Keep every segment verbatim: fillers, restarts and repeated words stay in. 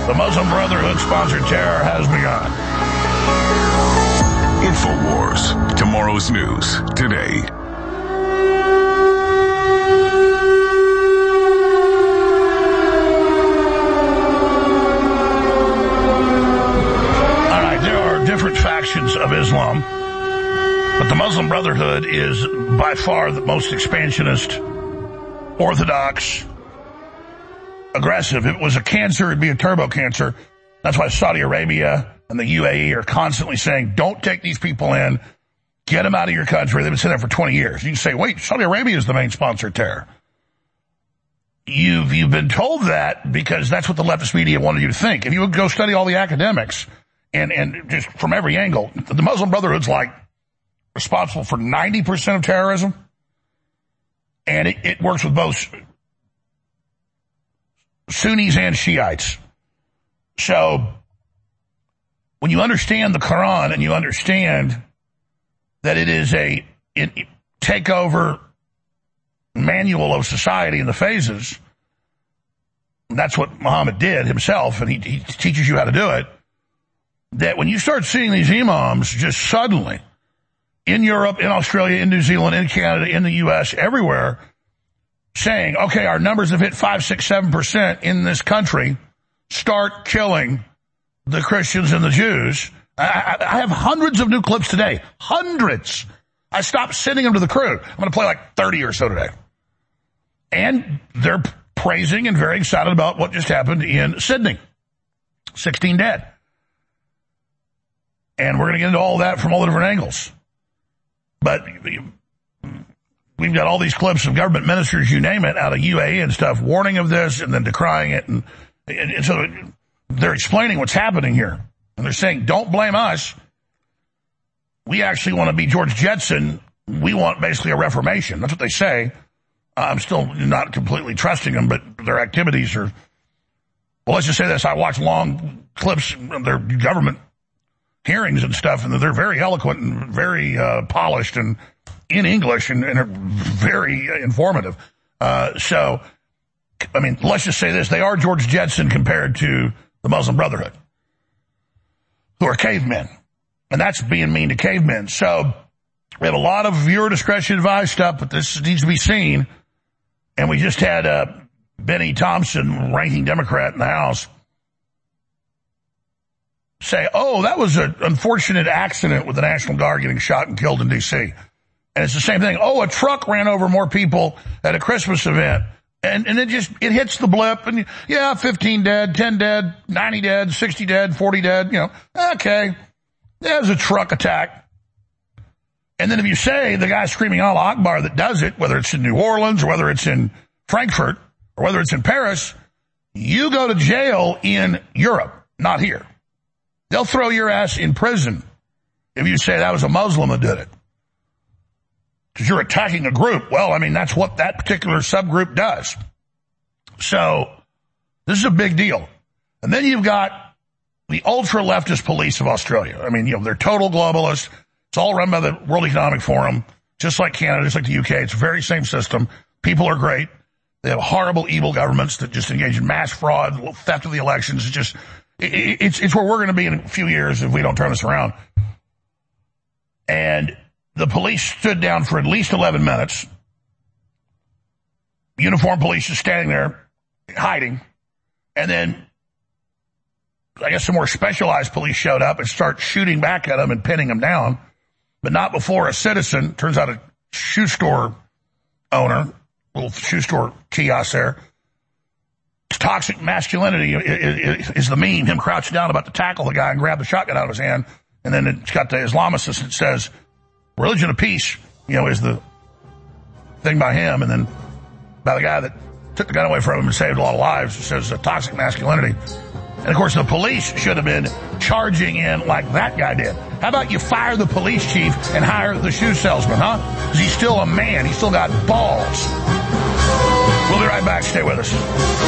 The Muslim Brotherhood-sponsored terror has begun. InfoWars. Tomorrow's news today. All right, there are different factions of Islam, but the Muslim Brotherhood is by far the most expansionist, orthodox, aggressive. If it was a cancer, it'd be a turbo cancer. That's why Saudi Arabia and the U A E are constantly saying, don't take these people in, get them out of your country. They've been sitting there for twenty years. You can say, wait, Saudi Arabia is the main sponsor of terror. You've, you've been told that because that's what the leftist media wanted you to think. If you would go study all the academics and, and just from every angle, the Muslim Brotherhood's like responsible for ninety percent of terrorism. And it, it works with both Sunnis and Shiites. So when you understand the Quran and you understand that it is a it, it, takeover manual of society in the phases, that's what Muhammad did himself, and he, he teaches you how to do it, that when you start seeing these imams just suddenly in Europe, in Australia, in New Zealand, in Canada, in the U S, everywhere, saying, okay, our numbers have hit five, six, seven percent in this country. Start killing the Christians and the Jews. I, I, I have hundreds of new clips today. Hundreds. I stopped sending them to the crew. I'm going to play like thirty or so today. And they're praising and very excited about what just happened in Sydney. sixteen dead. And we're going to get into all that from all the different angles. But we've got all these clips of government ministers, you name it, out of U A E and stuff, warning of this and then decrying it. And, and, and so they're explaining what's happening here. And they're saying, don't blame us. We actually want to be George Jetson. We want basically a reformation. That's what they say. I'm still not completely trusting them, but their activities are, well, let's just say this. I watch long clips of their government hearings and stuff, and they're very eloquent and very uh, polished and in English and, and are very informative. Uh, so, I mean, let's just say this. They are George Jetson compared to the Muslim Brotherhood, who are cavemen. And that's being mean to cavemen. So we have a lot of viewer discretion advised stuff, but this needs to be seen. And we just had uh, Benny Thompson, ranking Democrat in the House, say, oh, that was an unfortunate accident with the National Guard getting shot and killed in D C. And it's the same thing. Oh, a truck ran over more people at a Christmas event. And, and it just, it hits the blip. And yeah, fifteen dead, ten dead, ninety dead, sixty dead, forty dead, you know, okay. There's a truck attack. And then if you say the guy screaming Allah Akbar that does it, whether it's in New Orleans or whether it's in Frankfurt or whether it's in Paris, you go to jail in Europe, not here. They'll throw your ass in prison if you say that was a Muslim that did it. Because you're attacking a group. Well, I mean, that's what that particular subgroup does. So this is a big deal. And then you've got the ultra-leftist police of Australia. I mean, you know, they're total globalists. It's all run by the World Economic Forum, just like Canada, just like the U K. It's the very same system. People are great. They have horrible, evil governments that just engage in mass fraud, theft of the elections. It's just, it, it's, it's where we're going to be in a few years if we don't turn this around. And the police stood down for at least eleven minutes. Uniformed police just standing there, hiding. And then I guess some more specialized police showed up and start shooting back at them and pinning them down. But not before a citizen, turns out a shoe store owner, little shoe store kiosk there. Toxic masculinity is the meme, him crouching down about to tackle the guy and grab the shotgun out of his hand. And then it's got the Islamicist that says, religion of peace, you know, is the thing by him. And then by the guy that took the gun away from him and saved a lot of lives, it says uh, toxic masculinity. And of course the police should have been charging in like that guy did. How about you fire the police chief and hire the shoe salesman, huh? Because he's still a man. He's still got balls. We'll be right back. Stay with us.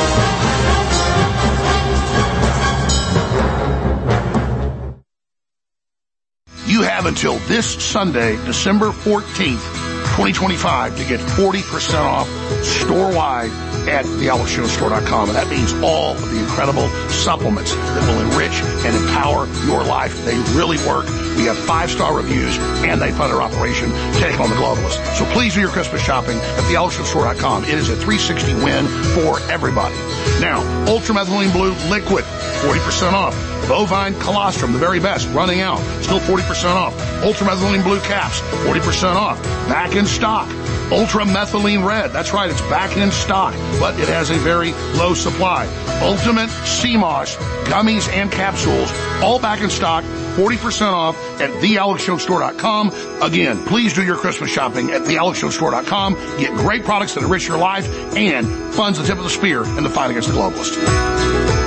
You have until this Sunday, December fourteenth, twenty twenty-five, to get forty percent off store-wide at the alex jones store dot com. And that means all of the incredible supplements that will enrich and empower your life. They really work. We have five-star reviews, and they fund our operation Take on the Globalists. So please do your Christmas shopping at the alex jones store dot com. It is a three sixty win for everybody. Now, Ultramethylene Blue Liquid, forty percent off. Bovine Colostrum, the very best, running out. Still forty percent off. Ultramethylene Blue Caps, forty percent off. Back in stock. Ultramethylene Red, that's right, it's back in stock, but it has a very low supply. Ultimate Sea Moss, gummies and capsules, all back in stock, forty percent off at the alex jones store dot com. Again, please do your Christmas shopping at the alex jones store dot com. Get great products that enrich your life and funds the tip of the spear in the fight against the globalists.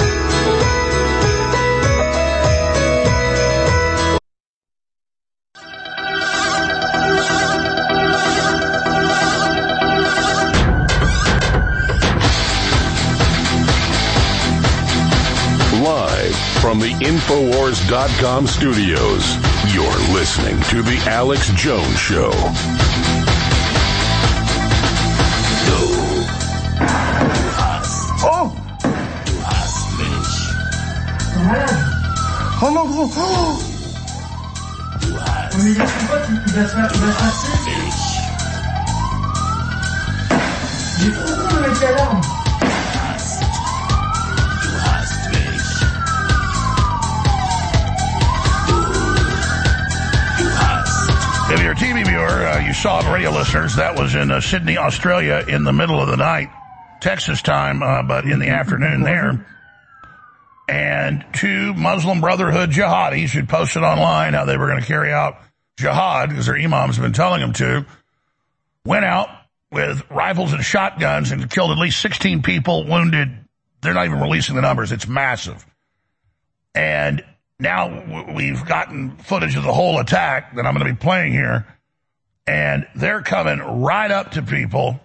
From the Infowars dot com studios, you're listening to The Alex Jones Show. Oh! Oh non, gros! Oh! Mais il va se passer. Il est trop con de mettre l'alarme. If you're a T V viewer, uh, you saw it, radio listeners, that was in uh, Sydney, Australia, in the middle of the night, Texas time, uh, but in the afternoon there. And two Muslim Brotherhood jihadis who posted online how they were going to carry out jihad, because their imams have been telling them to, went out with rifles and shotguns and killed at least sixteen people, wounded. They're not even releasing the numbers. It's massive. And now we've gotten footage of the whole attack that I'm going to be playing here, and they're coming right up to people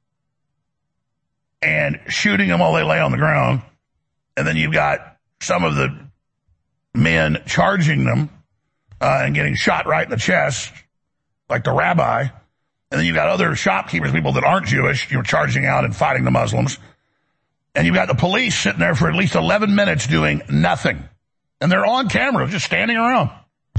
and shooting them while they lay on the ground. And then you've got some of the men charging them uh, and getting shot right in the chest, like the rabbi. And then you've got other shopkeepers, people that aren't Jewish, you're charging out and fighting the Muslims. And you've got the police sitting there for at least eleven minutes doing nothing. And they're on camera, just standing around.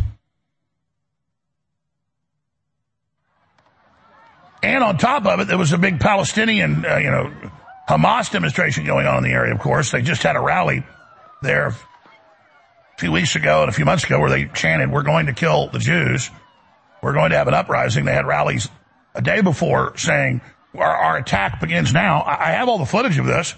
And on top of it, there was a big Palestinian, uh, you know, Hamas demonstration going on in the area, of course. They just had a rally there a few weeks ago and a few months ago where they chanted, "We're going to kill the Jews. We're going to have an uprising." They had rallies a day before saying, our, our attack begins now. I, I have all the footage of this.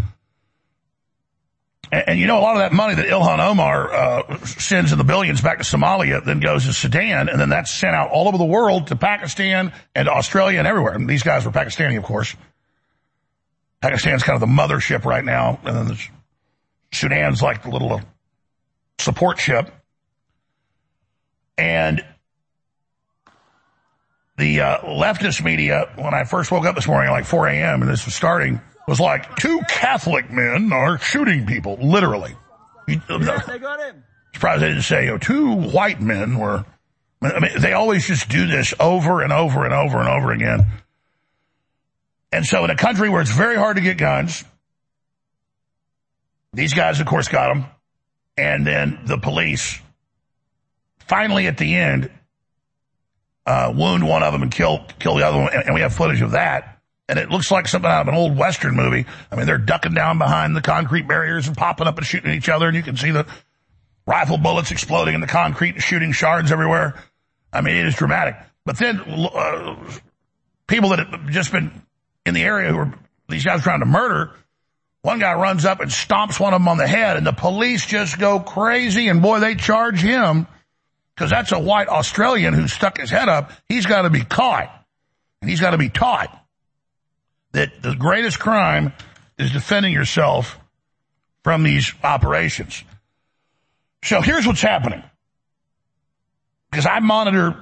And, and you know, a lot of that money that Ilhan Omar uh, sends in the billions back to Somalia then goes to Sudan, and then that's sent out all over the world to Pakistan and to Australia and everywhere. And these guys were Pakistani, of course. Pakistan's kind of the mothership right now, and then the Sudan's like the little support ship. And the uh, leftist media, when I first woke up this morning at like four a.m. and this was starting, was like, two Catholic men are shooting people, literally. Yeah, they got him. Surprised they didn't say, you know, two white men were. I mean, they always just do this over and over and over and over again. And so in a country where it's very hard to get guns, these guys, of course, got them. And then the police, finally at the end, uh, wound one of them and kill, kill the other one. And we have footage of that. And it looks like something out of an old Western movie. I mean, they're ducking down behind the concrete barriers and popping up and shooting at each other. And you can see the rifle bullets exploding in the concrete and shooting shards everywhere. I mean, it is dramatic. But then uh, people that have just been in the area who are these guys trying to murder, one guy runs up and stomps one of them on the head, and the police just go crazy, and boy, they charge him, because that's a white Australian who stuck his head up. He's got to be caught, and he's got to be taught that the greatest crime is defending yourself from these operations. So here's what's happening, because I monitor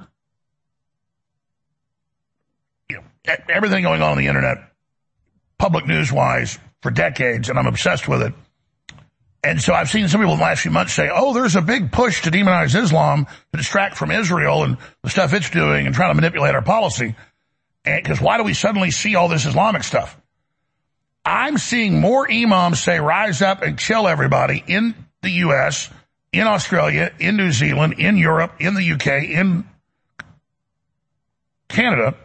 you know, everything going on on the internet, public news-wise, for decades, and I'm obsessed with it. And so I've seen some people in the last few months say, oh, there's a big push to demonize Islam to distract from Israel and the stuff it's doing and trying to manipulate our policy. And because why do we suddenly see all this Islamic stuff? I'm seeing more imams say rise up and kill everybody in the U S, in Australia, in New Zealand, in Europe, in the U K, in Canada.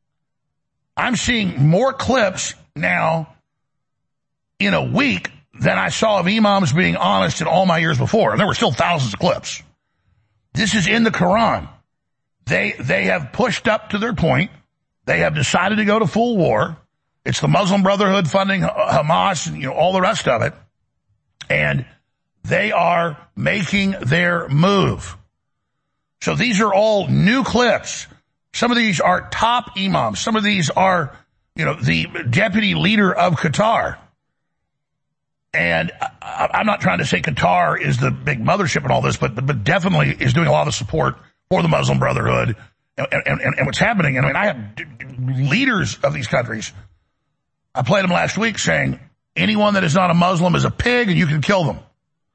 I'm seeing more clips now in a week than I saw of imams being honest in all my years before. And there were still thousands of clips. This is in the Quran. They, they have pushed up to their point. They have decided to go to full war. It's the Muslim Brotherhood funding Hamas and, you know, all the rest of it. And they are making their move. So these are all new clips. Some of these are top imams. Some of these are, you know, the deputy leader of Qatar. And I, I'm not trying to say Qatar is the big mothership and all this, but, but, but definitely is doing a lot of support for the Muslim Brotherhood and, and, and, and what's happening. I mean, I have leaders of these countries. I played them last week saying anyone that is not a Muslim is a pig and you can kill them.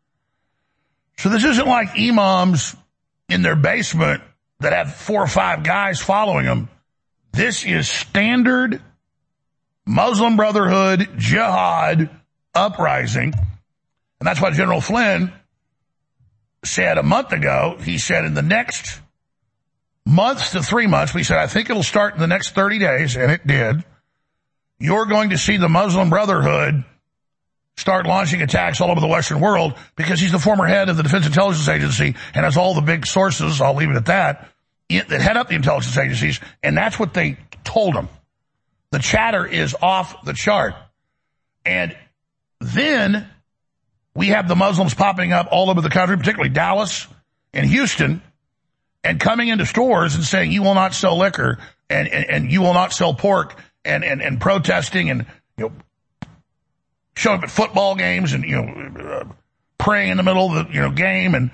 So this isn't like imams in their basement that have four or five guys following them. This is standard Muslim Brotherhood jihad uprising. And that's why General Flynn said a month ago, he said in the next month to three months, he said, I think it'll start in the next thirty days, and it did. You're going to see the Muslim Brotherhood start launching attacks all over the Western world, because he's the former head of the Defense Intelligence Agency and has all the big sources, I'll leave it at that, that head up the intelligence agencies, and that's what they told him. The chatter is off the chart. And then we have the Muslims popping up all over the country, particularly Dallas and Houston, and coming into stores and saying, you will not sell liquor and, and, and you will not sell pork. And, and, and protesting and, you know, showing up at football games and, you know, uh, praying in the middle of the, you know, game and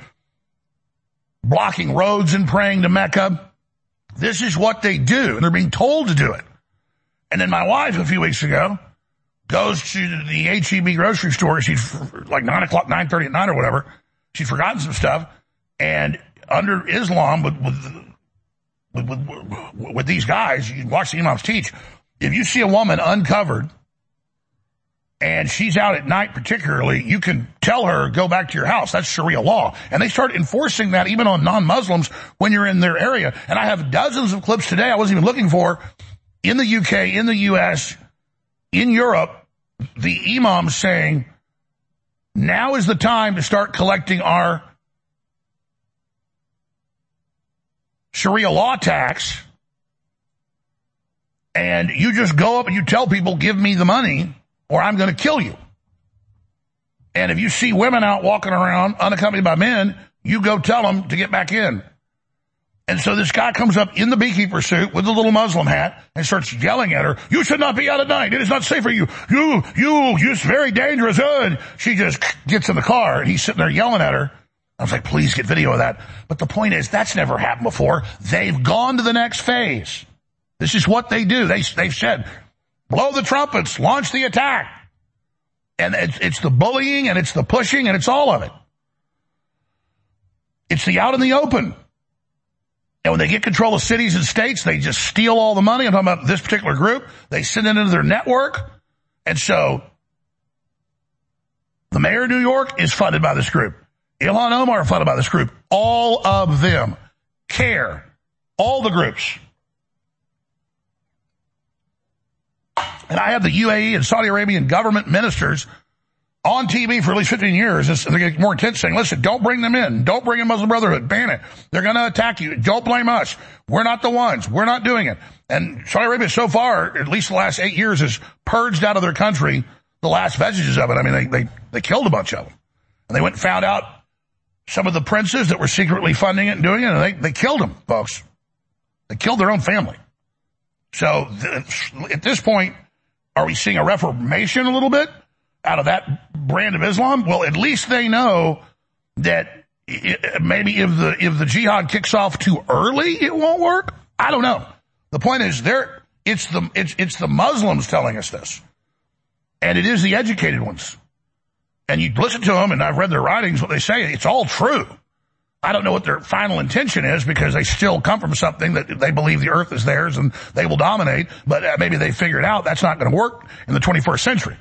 blocking roads and praying to Mecca. This is what they do, and they're being told to do it. And then my wife, a few weeks ago, goes to the H E B grocery store. She's like nine o'clock, nine thirty at night or whatever. She's forgotten some stuff. And under Islam, with, with, with, with, with these guys, you watch the imams teach. If you see a woman uncovered and she's out at night particularly, you can tell her, go back to your house. That's Sharia law. And they start enforcing that even on non-Muslims when you're in their area. And I have dozens of clips today I wasn't even looking for in the U K, in the U S, in Europe, the imams saying, now is the time to start collecting our Sharia law tax. And you just go up and you tell people, give me the money or I'm going to kill you. And if you see women out walking around unaccompanied by men, you go tell them to get back in. And so this guy comes up in the beekeeper suit with the little Muslim hat and starts yelling at her, you should not be out at night. It is not safe for you. You, you, you're very dangerous. And she just gets in the car and he's sitting there yelling at her. I was like, please get video of that. But the point is, that's never happened before. They've gone to the next phase. This is what they do. They, they've said, blow the trumpets, launch the attack. And it's, it's the bullying and it's the pushing and it's all of it. It's the out in the open. And when they get control of cities and states, they just steal all the money. I'm talking about this particular group. They send it into their network. And so the mayor of New York is funded by this group. Ilhan Omar funded by this group. All of them. CARE. All the groups. And I have the U A E and Saudi Arabian government ministers on T V for at least fifteen years. They're getting more intense saying, listen, don't bring them in. Don't bring in Muslim Brotherhood. Ban it. They're going to attack you. Don't blame us. We're not the ones. We're not doing it. And Saudi Arabia so far, at least the last eight years, has purged out of their country the last vestiges of it. I mean, they, they, they killed a bunch of them. And they went and found out some of the princes that were secretly funding it and doing it, and they, they killed them, folks. They killed their own family. So th- at this point, are we seeing a reformation a little bit out of that brand of Islam? Well, at least they know that it, maybe if the if the jihad kicks off too early, it won't work. I don't know. The point is, there it's the it's it's the Muslims telling us this, and it is the educated ones. And you listen to them, and I've read their writings. What they say, it's all true. I don't know what their final intention is because they still come from something that they believe the earth is theirs and they will dominate, but maybe they figured out that's not going to work in the twenty-first century.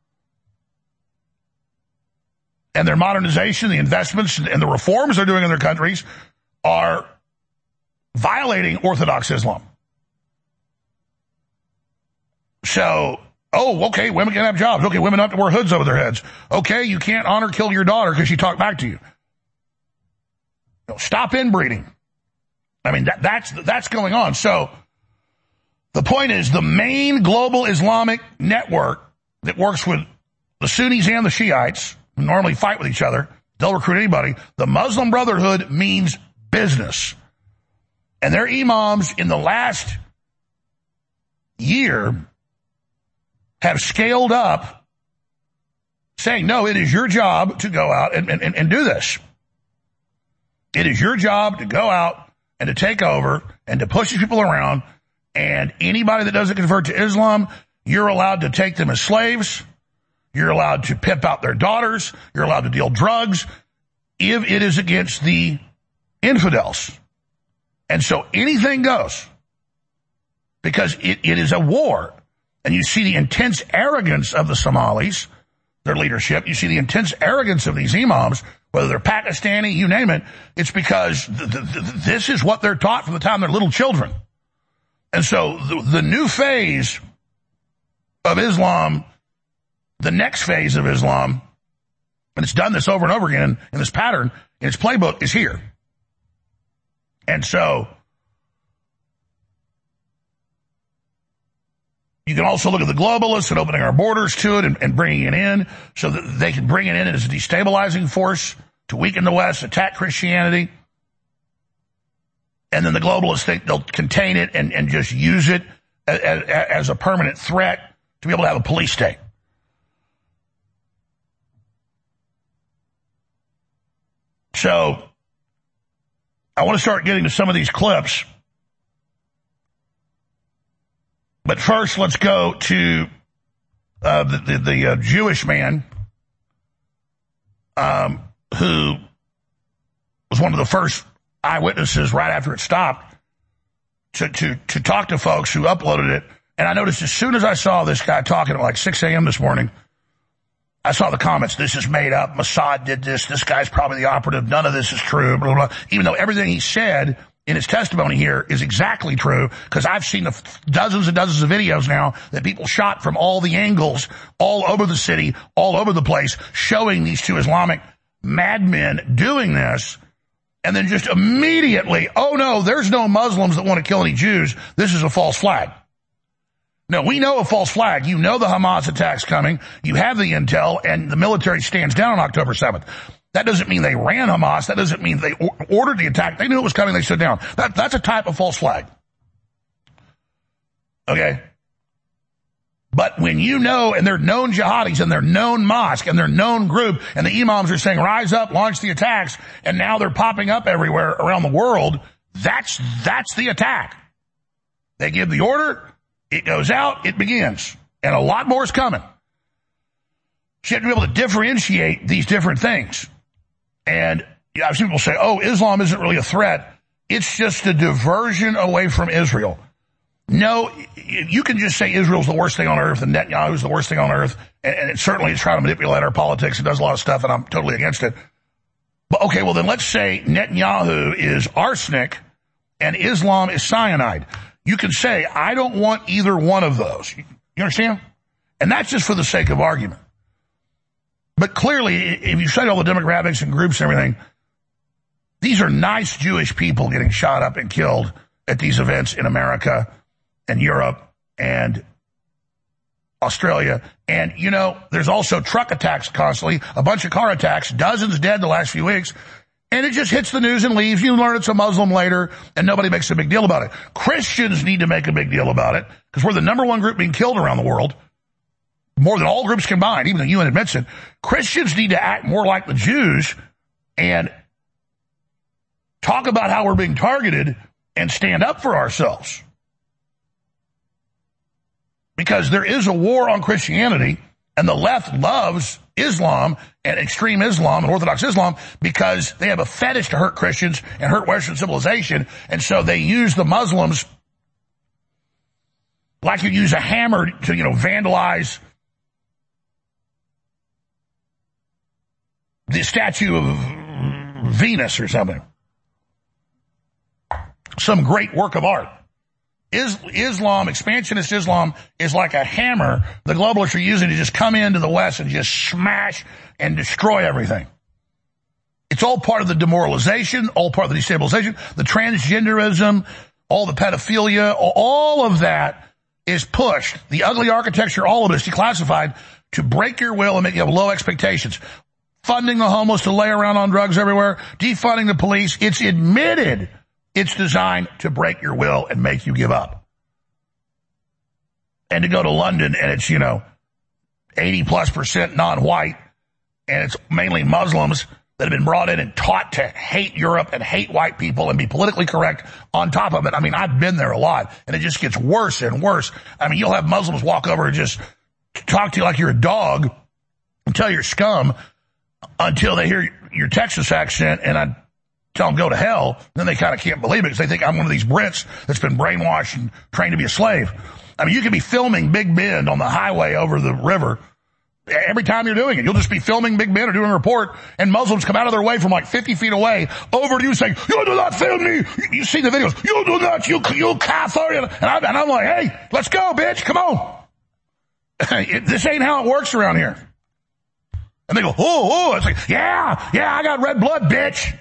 And their modernization, the investments, and the reforms they're doing in their countries are violating Orthodox Islam. So, oh, okay, women can't have jobs. Okay, women don't have to wear hoods over their heads. Okay, you can't honor, kill your daughter because she talked back to you. Stop inbreeding. I mean, that, that's that's going on. So the point is the main global Islamic network that works with the Sunnis and the Shiites, who normally fight with each other, they'll recruit anybody. The Muslim Brotherhood means business. And their imams in the last year have scaled up saying, no, it is your job to go out and, and, and do this. It is your job to go out and to take over and to push these people around, and anybody that doesn't convert to Islam, you're allowed to take them as slaves. You're allowed to pimp out their daughters. You're allowed to deal drugs if it is against the infidels. And so anything goes because it, it is a war. And you see the intense arrogance of the Somalis, their leadership. You see the intense arrogance of these imams, whether they're Pakistani, you name it. It's because th- th- th- this is what they're taught from the time they're little children. And so the, the new phase of Islam, the next phase of Islam, and it's done this over and over again in this pattern, in its playbook, is here. And so you can also look at the globalists and opening our borders to it and, and bringing it in so that they can bring it in as a destabilizing force to weaken the West, attack Christianity. And then the globalists think they'll contain it and, and just use it as, as, as a permanent threat to be able to have a police state. So I want to start getting to some of these clips. But first, let's go to uh, the, the, the uh, Jewish man um, who was one of the first eyewitnesses right after it stopped to, to, to talk to folks who uploaded it. And I noticed as soon as I saw this guy talking at like six a.m. this morning, I saw the comments, this is made up, Mossad did this, this guy's probably the operative, none of this is true, blah, blah, blah. Even though everything he said in his testimony here is exactly true, because I've seen the f- dozens and dozens of videos now that people shot from all the angles, all over the city, all over the place, showing these two Islamic madmen doing this, and then just immediately, oh no, there's no Muslims that want to kill any Jews, this is a false flag. No, we know a false flag. You know the Hamas attack's coming. You have the intel, and the military stands down on October seventh. That doesn't mean they ran Hamas. That doesn't mean they or- ordered the attack. They knew it was coming. They stood down. That, that's a type of false flag. Okay? But when you know, and they're known jihadis, and they're known mosque, and they're known group, and the imams are saying, rise up, launch the attacks, and now they're popping up everywhere around the world, that's, that's the attack. They give the order. It goes out, it begins. And a lot more is coming. So you have to be able to differentiate these different things. And you know, I've seen people say, oh, Islam isn't really a threat. It's just a diversion away from Israel. No, you can just say Israel's the worst thing on earth and Netanyahu's the worst thing on earth. And, and it certainly is trying to manipulate our politics. It does a lot of stuff, and I'm totally against it. But okay, well then let's say Netanyahu is arsenic and Islam is cyanide. You can say, I don't want either one of those. You understand? And that's just for the sake of argument. But clearly, if you study all the demographics and groups and everything, these are nice Jewish people getting shot up and killed at these events in America and Europe and Australia. And, you know, there's also truck attacks constantly, a bunch of car attacks, dozens dead the last few weeks. And it just hits the news and leaves. You learn it's a Muslim later, and nobody makes a big deal about it. Christians need to make a big deal about it, because we're the number one group being killed around the world, more than all groups combined, even the U N admits it. Christians need to act more like the Jews and talk about how we're being targeted and stand up for ourselves. Because there is a war on Christianity, And the left loves Islam and extreme Islam and Orthodox Islam because they have a fetish to hurt Christians and hurt Western civilization. And so they use the Muslims like you use a hammer to, you know, vandalize the statue of Venus or something. Some great work of art. Is, Islam, expansionist Islam, is like a hammer the globalists are using to just come into the West and just smash and destroy everything. It's all part of the demoralization, all part of the destabilization, the transgenderism, all the pedophilia, all of that is pushed. The ugly architecture, all of it is declassified to break your will and make you have low expectations. Funding the homeless to lay around on drugs everywhere, defunding the police, it's admitted. It's designed to break your will and make you give up. And to go to London and it's, you know, eighty plus percent non-white and it's mainly Muslims that have been brought in and taught to hate Europe and hate white people and be politically correct on top of it. I mean, I've been there a lot and it just gets worse and worse. I mean, you'll have Muslims walk over and just talk to you like you're a dog and tell you're scum until they hear your Texas accent and I tell them go to hell, then they kind of can't believe it because they think I'm one of these Brits that's been brainwashed and trained to be a slave. I mean, you could be filming Big Bend on the highway over the river every time you're doing it. You'll just be filming Big Bend or doing a report, and Muslims come out of their way from like fifty feet away over to you saying, you do not film me. You see the videos. You do not, you, you kafir. And, I, and I'm like, hey, let's go, bitch. Come on. it, this ain't how it works around here. And they go, oh, oh. It's like, yeah, yeah, I got red blood, bitch.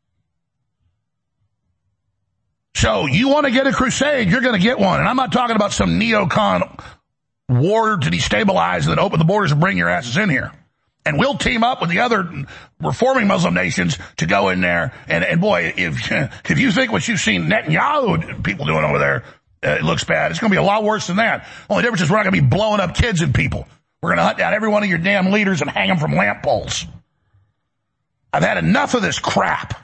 So you want to get a crusade, you're going to get one. And I'm not talking about some neocon war to destabilize and then open the borders and bring your asses in here. And we'll team up with the other reforming Muslim nations to go in there. And, and boy, if if you think what you've seen Netanyahu people doing over there, uh, it looks bad, it's going to be a lot worse than that. Only difference is we're not going to be blowing up kids and people. We're going to hunt down every one of your damn leaders and hang them from lamp poles. I've had enough of this crap.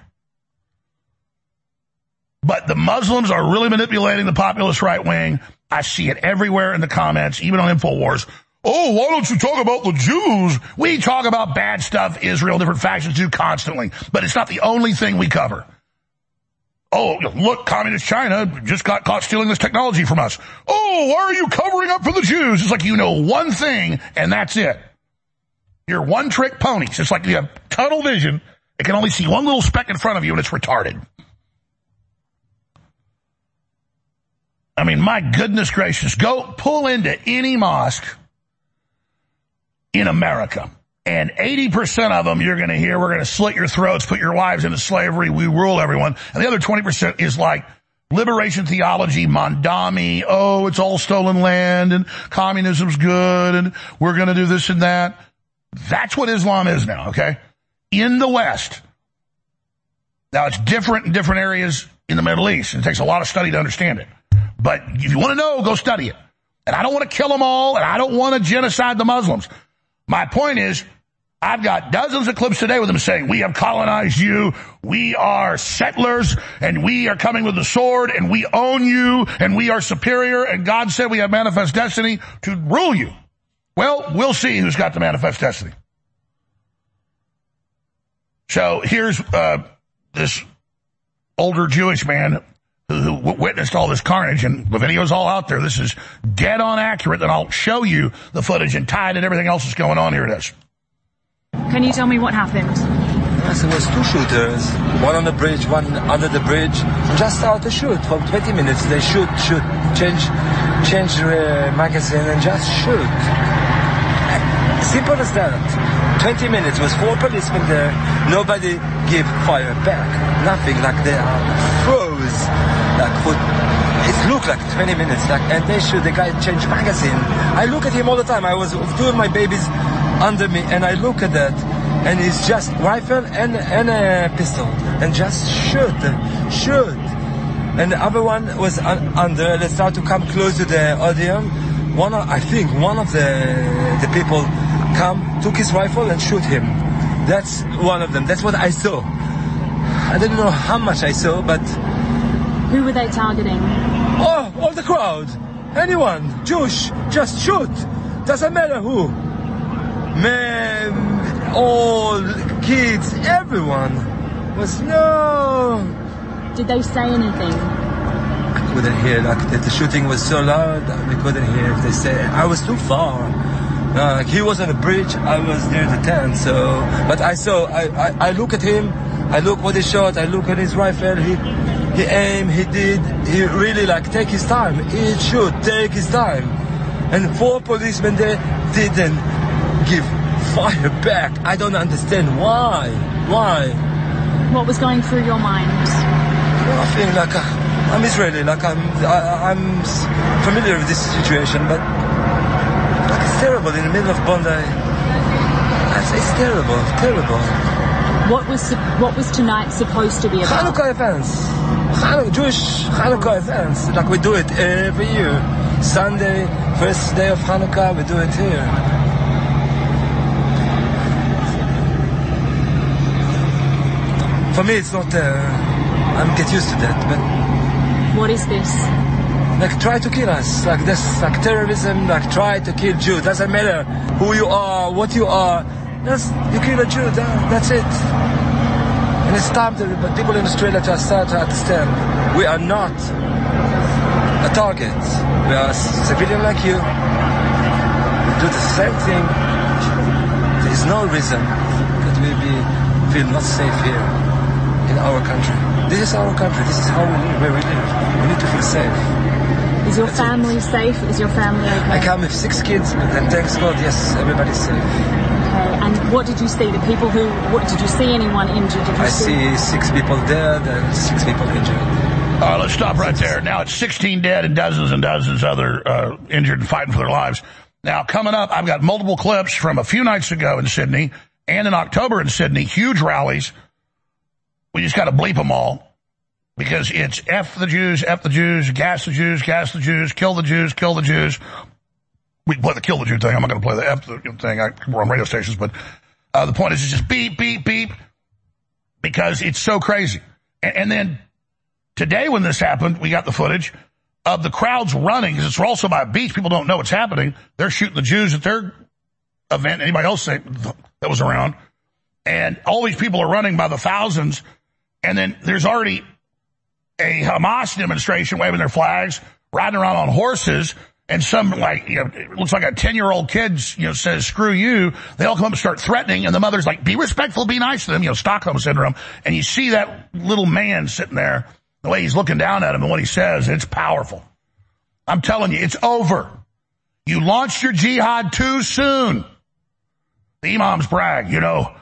But the Muslims are really manipulating the populist right wing. I see it everywhere in the comments, even on InfoWars. Oh, why don't you talk about the Jews? We talk about bad stuff Israel, different factions do constantly. But it's not the only thing we cover. Oh, look, communist China just got caught stealing this technology from us. Oh, why are you covering up for the Jews? It's like you know one thing, and that's it. You're one-trick ponies. It's like you have tunnel vision. It can only see one little speck in front of you, and it's retarded. I mean, my goodness gracious, go pull into any mosque in America, and eighty percent of them you're going to hear, we're going to slit your throats, put your wives into slavery, we rule everyone. And the other twenty percent is like liberation theology, Mondami, oh, it's all stolen land, and communism's good, and we're going to do this and that. That's what Islam is now, okay? In the West. Now, it's different in different areas in the Middle East. It takes a lot of study to understand it. But if you want to know, go study it. And I don't want to kill them all, and I don't want to genocide the Muslims. My point is, I've got dozens of clips today with them saying, we have colonized you, we are settlers, and we are coming with the sword, and we own you, and we are superior, and God said we have manifest destiny to rule you. Well, we'll see who's got the manifest destiny. So here's uh, this older Jewish man who witnessed all this carnage, and the video's all out there. This is dead on accurate, and I'll show you the footage and tie it and everything else that's going on. Here it is. Can you tell me what happened? Yes, there was two shooters, one on the bridge, one under the bridge. Just start to shoot for twenty minutes. They shoot, shoot, change, change the magazine and just shoot. Simple as that. twenty minutes with four policemen there. Nobody give fire back. Nothing, like they are froze. Like for, it looked like twenty minutes. Like, and they shoot, the guy change magazine. I look at him all the time. I was doing my babies under me, and I look at that, and it's just rifle and, and a pistol. And just shoot, shoot. And the other one was un- under. They start to come close to the audience. One, of, I think, one of the the people come, took his rifle and shoot him. That's one of them. That's what I saw. I didn't know how much I saw, but... Who were they targeting? Oh, all the crowd. Anyone. Jewish. Just shoot. Doesn't matter who. men, all kids, everyone was no. Did they say anything? I couldn't hear. Like the, the shooting was so loud, we couldn't hear if they said. I was too far. Uh, like he was on the bridge, I was near the tent. So, but I saw. I, I, I look at him. I look what he shot. I look at his rifle. He he aimed. He did. He really like take his time. He should take his time. And four policemen there didn't give fire back. I don't understand why. Why? What was going through your mind? Nothing. Like uh, I'm Israeli. Like I'm. I, I'm familiar with this situation, but like, it's terrible in the middle of Bondi. It's, it's terrible. Terrible. What was what was tonight supposed to be about? Hanukkah events. Hanukkah, Jewish Hanukkah events. Like we do it every year. Sunday, first day of Hanukkah, we do it here. For me, it's not. Uh, I'm get used to that. But what is this? Like try to kill us. Like this, like terrorism. Like try to kill Jews. Doesn't matter who you are, what you are. That's, you kill a Jew, that, that's it. And it's time to, but people in Australia to start to understand, we are not a target. We are a civilian like you. We do the same thing. There is no reason that we be, feel not safe here in our country. This is our country. This is how we live, where we live. We need to feel safe. Is your that's family it. safe? Is your family okay? I come with six kids, and thanks God, yes, everybody's safe. Okay. And what did you see? The people who, what, did you see anyone injured? Did you I see? see six people dead and six people injured. All right, let's stop right there. Now it's sixteen dead and dozens and dozens other uh, injured and fighting for their lives. Now, coming up, I've got multiple clips from a few nights ago in Sydney and in October in Sydney, huge rallies. We just got to bleep them all because it's F the Jews, F the Jews, gas the Jews, gas the Jews, kill the Jews, kill the Jews. We can play the kill the Jew thing. I'm not going to play the F the thing. I, we're on radio stations, but uh, the point is it's just beep, beep, beep because it's so crazy. And, and then today when this happened, we got the footage of the crowds running because it's also by a beach. People don't know what's happening. They're shooting the Jews at their event. Anybody else say, that was around. And all these people are running by the thousands. And then there's already a Hamas demonstration waving their flags, riding around on horses. And some, like, you know, it looks like a ten-year-old kid, you know, says, screw you. They all come up and start threatening. And the mother's like, be respectful, be nice to them, you know, Stockholm Syndrome. And you see that little man sitting there, the way he's looking down at him and what he says, it's powerful. I'm telling you, it's over. You launched your jihad too soon. The imams brag, you know,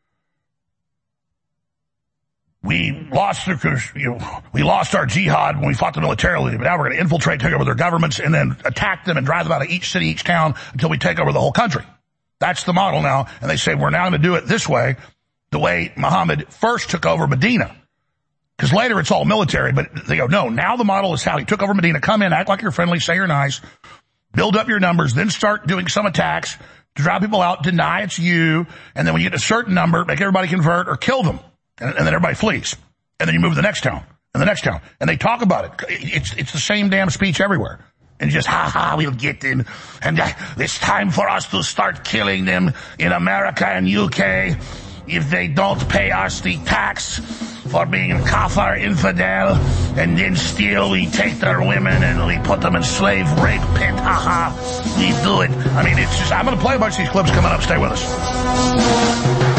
we lost, their, you know, we lost our jihad when we fought the militarily, but now we're going to infiltrate, take over their governments, and then attack them and drive them out of each city, each town until we take over the whole country. That's the model now. And they say we're now going to do it this way, the way Muhammad first took over Medina. Because later it's all military, but they go, no, now the model is how he took over Medina. Come in, act like you're friendly, say you're nice, build up your numbers, then start doing some attacks to drive people out, deny it's you, and then when you get a certain number, make everybody convert or kill them. And, and then everybody flees. And then you move to the next town, and the next town. And they talk about it. It's, it's the same damn speech everywhere. And just, ha ha, we'll get them. And uh, it's time for us to start killing them in America and U K if they don't pay us the tax for being a kafir infidel. And then still we take their women and we put them in slave rape pit. Ha ha, we do it. I mean, it's just, I'm going to play a bunch of these clips coming up. Stay with us.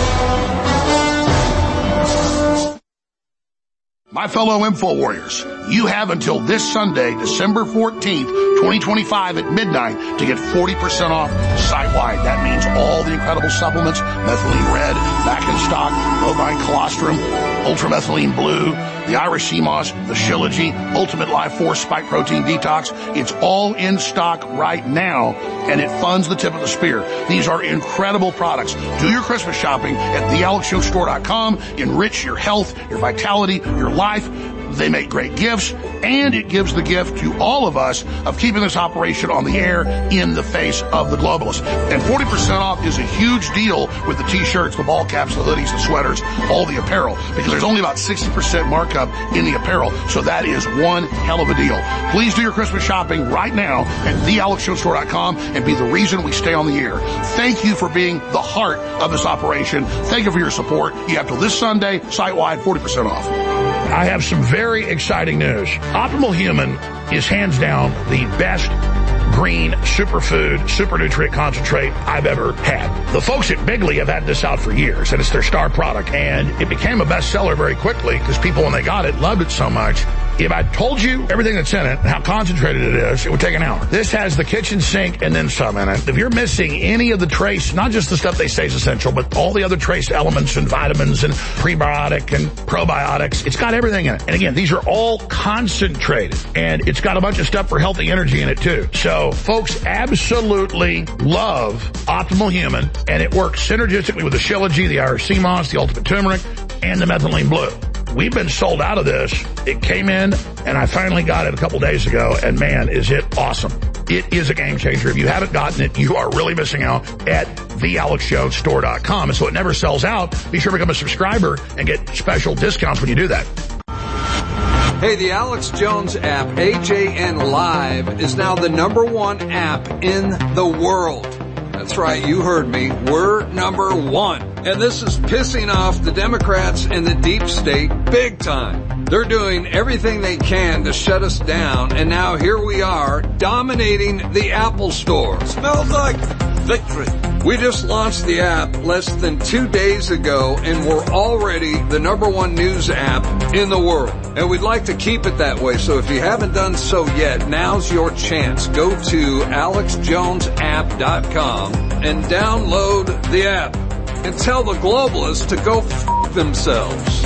My fellow Info Warriors, you have until this Sunday, December fourteenth, twenty twenty-five at midnight to get forty percent off site-wide. That means all the incredible supplements, methylene red, back in stock, bovine colostrum, ultramethylene blue, the Irish sea moss, the Shilajit, Ultimate Life Force Spike Protein Detox. It's all in stock right now, and it funds the tip of the spear. These are incredible products. Do your Christmas shopping at the alex show store dot com. Enrich your health, your vitality, your life. They make great gifts, and it gives the gift to all of us of keeping this operation on the air in the face of the globalists. And forty percent off is a huge deal with the t-shirts, the ball caps, the hoodies, the sweaters, all the apparel, because there's only about sixty percent markup in the apparel, so that is one hell of a deal. Please do your Christmas shopping right now at the alex jones store dot com and be the reason we stay on the air. Thank you for being the heart of this operation. Thank you for your support. You have till this Sunday, site-wide, forty percent off. I have some very exciting news. Optimal Human is hands down the best green superfood, super nutrient concentrate I've ever had. The folks at Bigley have had this out for years, and it's their star product, and it became a bestseller very quickly because people, when they got it, loved it so much. If I told you everything that's in it and how concentrated it is, it would take an hour. This has the kitchen sink and then some in it. If you're missing any of the trace, not just the stuff they say is essential, but all the other trace elements and vitamins and prebiotic and probiotics, it's got everything in it. And again, these are all concentrated, and it's got a bunch of stuff for healthy energy in it too. So folks absolutely love Optimal Human, and it works synergistically with the Shilajit, the Irish Sea Moss, the Ultimate Turmeric, and the Methylene Blue. We've been sold out of this. It came in, and I finally got it a couple days ago, and man, is it awesome. It is a game changer. If you haven't gotten it, you are really missing out at the alex jones store dot com. And so it never sells out. Be sure to become a subscriber and get special discounts when you do that. Hey, the Alex Jones app, A J N Live, is now the number one app in the world. That's right, you heard me. We're number one. And this is pissing off the Democrats and the deep state big time. They're doing everything they can to shut us down, and now here we are, dominating the Apple Store. Smells like victory. We just launched the app less than two days ago, and we're already the number one news app in the world. And we'd like to keep it that way, so if you haven't done so yet, now's your chance. Go to alex jones app dot com and download the app. And tell the globalists to go f*** themselves.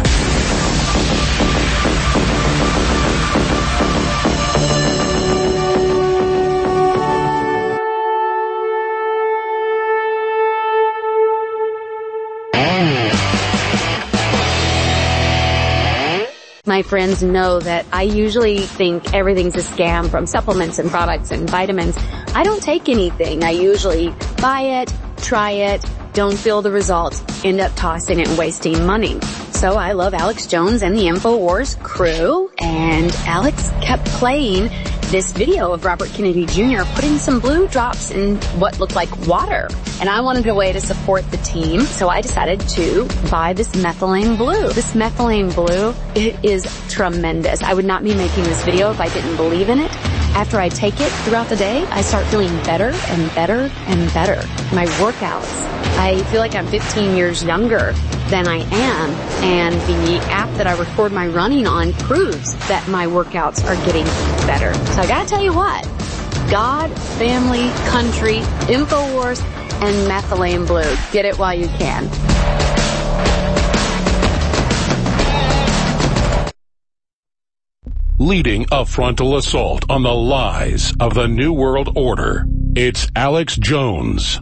My friends know that I usually think everything's a scam, from supplements and products and vitamins. I don't take anything. I usually buy it, try it, don't feel the results, end up tossing it and wasting money. So I love Alex Jones and the InfoWars crew, and Alex kept playing this video of Robert Kennedy Junior putting some blue drops in what looked like water. And I wanted a way to support the team, so I decided to buy this Methylene Blue. This Methylene Blue, it is tremendous. I would not be making this video if I didn't believe in it. After I take it throughout the day, I start feeling better and better and better. My workouts, I feel like I'm fifteen years younger than I am, and the app that I record my running on proves that my workouts are getting better. So I gotta tell you what, God, family, country, InfoWars, and Methylene Blue. Get it while you can. Leading a frontal assault on the lies of the New World Order, it's Alex Jones.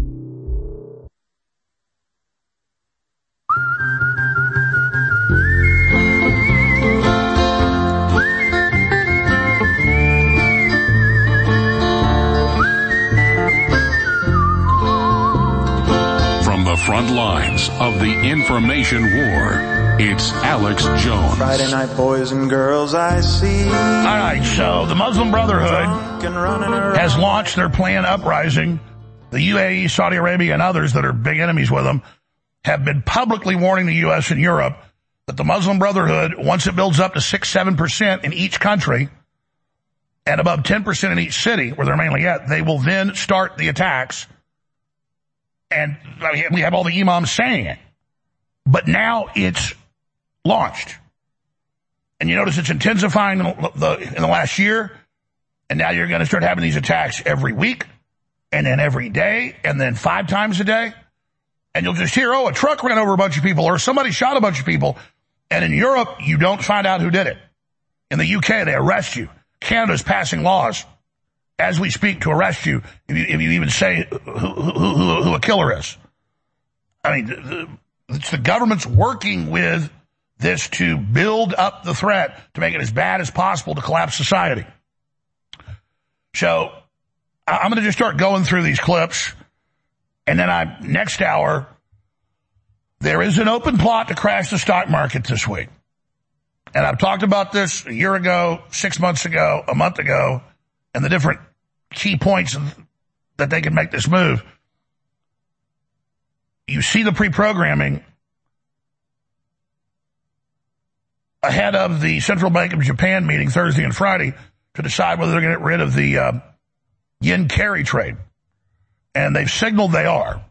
From the front lines of the information war, it's Alex Jones. Friday night boys and girls I see. All right, so the Muslim Brotherhood has launched their planned uprising. The U A E, Saudi Arabia, and others that are big enemies with them have been publicly warning the U S and Europe that the Muslim Brotherhood, once it builds up to six, seven percent in each country and above ten percent in each city, where they're mainly at, they will then start the attacks. And we have all the imams saying it. But now it's launched. And you notice it's intensifying in the, in the last year. And now you're going to start having these attacks every week, and then every day, and then five times a day. And you'll just hear, oh, a truck ran over a bunch of people, or somebody shot a bunch of people. And in Europe, you don't find out who did it. In the U K, they arrest you. Canada's passing laws as we speak to arrest you if you, if you even say who, who, who, who a killer is. I mean, the, it's the government's working with this to build up the threat to make it as bad as possible to collapse society. So I'm going to just start going through these clips, and then I next hour, there is an open plot to crash the stock market this week. And I've talked about this a year ago, six months ago, a month ago, and the different key points that they can make this move. You see the pre-programming ahead of the Central Bank of Japan meeting Thursday and Friday to decide whether they're going to get rid of the uh, yen carry trade. And they've signaled they are.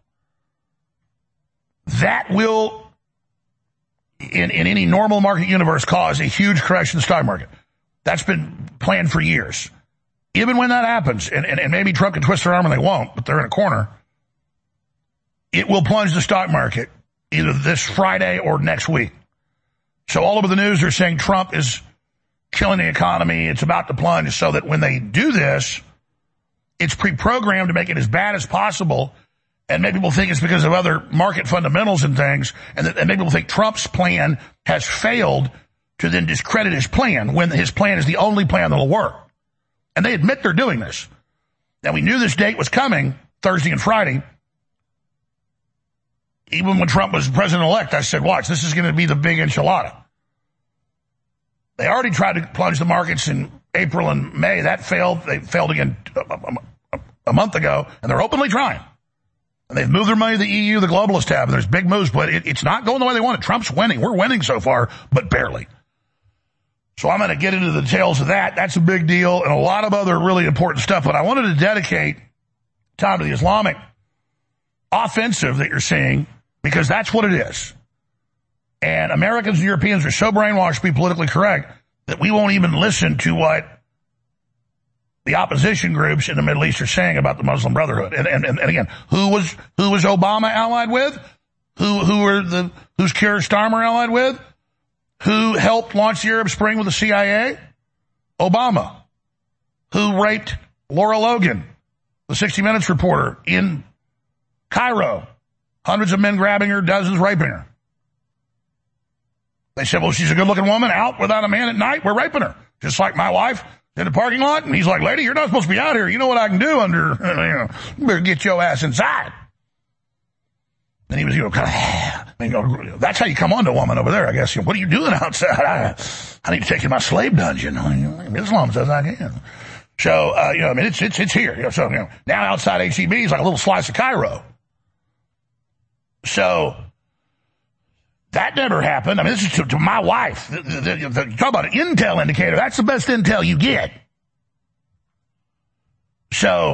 That will, in, in any normal market universe, cause a huge crash in the stock market. That's been planned for years. Even when that happens, and, and, and maybe Trump can twist their arm and they won't, but they're in a corner, it will plunge the stock market either this Friday or next week. So all over the news are saying Trump is killing the economy, it's about to plunge, so that when they do this, it's pre-programmed to make it as bad as possible. And maybe people think it's because of other market fundamentals and things, and, that, and maybe people think Trump's plan has failed to then discredit his plan when his plan is the only plan that'll work. And they admit they're doing this. Now, we knew this date was coming, Thursday and Friday. Even when Trump was president-elect, I said, watch, this is going to be the big enchilada. They already tried to plunge the markets in April and May. That failed. They failed again a, a, a month ago, and they're openly trying. And they've moved their money to the E U, the globalists have, and there's big moves, but it, it's not going the way they want it. Trump's winning. We're winning so far, but barely. So I'm going to get into the details of that. That's a big deal, and a lot of other really important stuff. But I wanted to dedicate time to the Islamic offensive that you're seeing, because that's what it is. And Americans and Europeans are so brainwashed to be politically correct that we won't even listen to what the opposition groups in the Middle East are saying about the Muslim Brotherhood. And, and, and again, who was who was Obama allied with? Who who were the who's Keir Starmer allied with? Who helped launch the Arab Spring with the C I A? Obama. Who raped Laura Logan, the sixty minutes reporter in Cairo? Hundreds of men grabbing her, dozens raping her. They said, well, she's a good-looking woman out without a man at night. We're raping her. Just like my wife in the parking lot. And he's like, lady, you're not supposed to be out here. You know what I can do under, you know, you better get your ass inside. And he was, you know, kind of, you know, that's how you come on to a woman over there, I guess. You know, what are you doing outside? I, I need to take you to my slave dungeon. Islam says I can. So, uh, you know, I mean, it's, it's, it's here. You know, so, you know, now outside H E B is like a little slice of Cairo. So, that never happened. I mean, this is to, to my wife. The, the, the, the, you talk about an intel indicator. That's the best intel you get. So,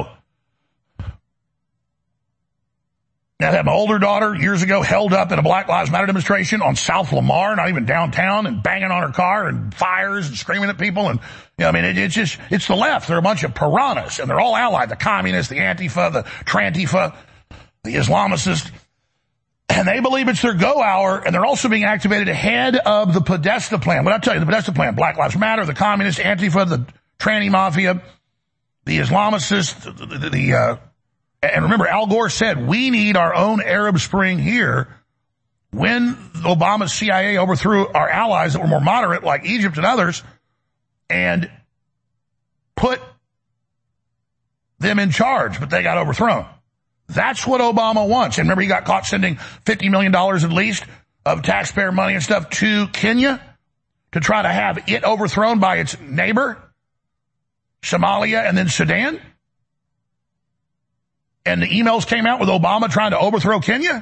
now I had my older daughter years ago held up in a Black Lives Matter demonstration on South Lamar, not even downtown, and banging on her car and fires and screaming at people. And, you know, I mean, it, it's just, it's the left. They're a bunch of piranhas, and they're all allied. The communists, the Antifa, the Trantifa, the Islamicists. And they believe it's their go hour, and they're also being activated ahead of the Podesta plan. What I tell you, the Podesta plan, Black Lives Matter, the communists, Antifa, the tranny mafia, the Islamicists, the, the, the uh, and remember, Al Gore said, we need our own Arab Spring here. When Obama's C I A overthrew our allies that were more moderate, like Egypt and others, and put them in charge, but they got overthrown. That's what Obama wants. And remember, he got caught sending fifty million dollars at least of taxpayer money and stuff to Kenya to try to have it overthrown by its neighbor, Somalia, and then Sudan. And the emails came out with Obama trying to overthrow Kenya.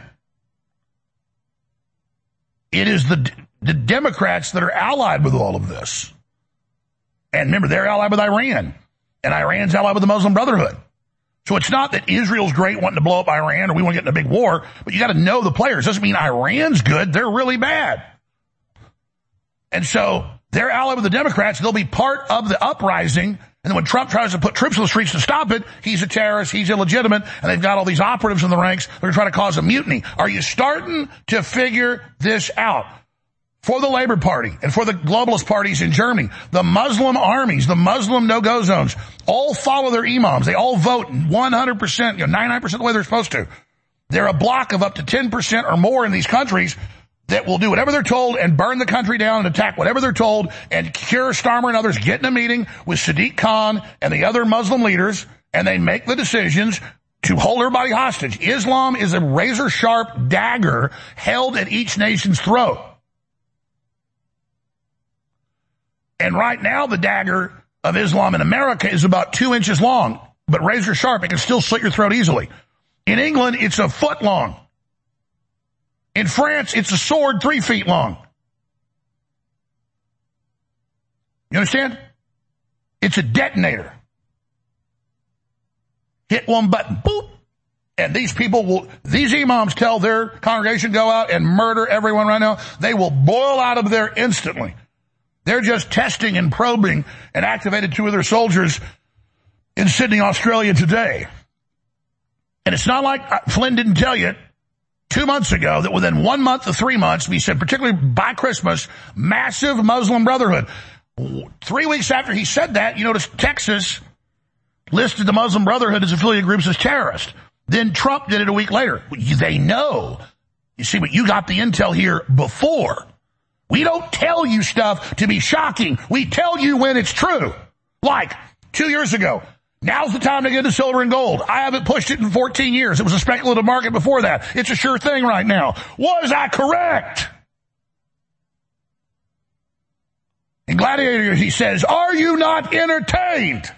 It is the, the Democrats that are allied with all of this. And remember, they're allied with Iran. And Iran's allied with the Muslim Brotherhood. So it's not that Israel's great wanting to blow up Iran or we want to get in a big war, but you got to know the players. Doesn't mean Iran's good. They're really bad. And so they're allied with the Democrats. They'll be part of the uprising. And then when Trump tries to put troops on the streets to stop it, he's a terrorist, he's illegitimate, and they've got all these operatives in the ranks. They're trying to cause a mutiny. Are you starting to figure this out? For the Labor Party and for the globalist parties in Germany, the Muslim armies, the Muslim no-go zones, all follow their imams. They all vote one hundred percent, you know, ninety-nine percent the way they're supposed to. They're a block of up to ten percent or more in these countries that will do whatever they're told and burn the country down and attack whatever they're told, and Keir Starmer and others get in a meeting with Sadiq Khan and the other Muslim leaders, and they make the decisions to hold everybody hostage. Islam is a razor-sharp dagger held at each nation's throat. And right now, the dagger of Islam in America is about two inches long, but razor-sharp. It can still slit your throat easily. In England, it's a foot long. In France, it's a sword three feet long. You understand? It's a detonator. Hit one button, boop, and these people will, these imams tell their congregation go out and murder everyone right now. They will boil out of there instantly. They're just testing and probing and activated two of their soldiers in Sydney, Australia today. And it's not like Flynn didn't tell you two months ago that within one month to three months, he said, particularly by Christmas, massive Muslim Brotherhood. Three weeks after he said that, you notice Texas listed the Muslim Brotherhood as affiliated groups as terrorists. Then Trump did it a week later. They know. You see, but you got the intel here before. We don't tell you stuff to be shocking. We tell you when it's true. Like two years ago. Now's the time to get into silver and gold. I haven't pushed it in fourteen years. It was a speculative market before that. It's a sure thing right now. Was I correct? In Gladiator, he says, are you not entertained?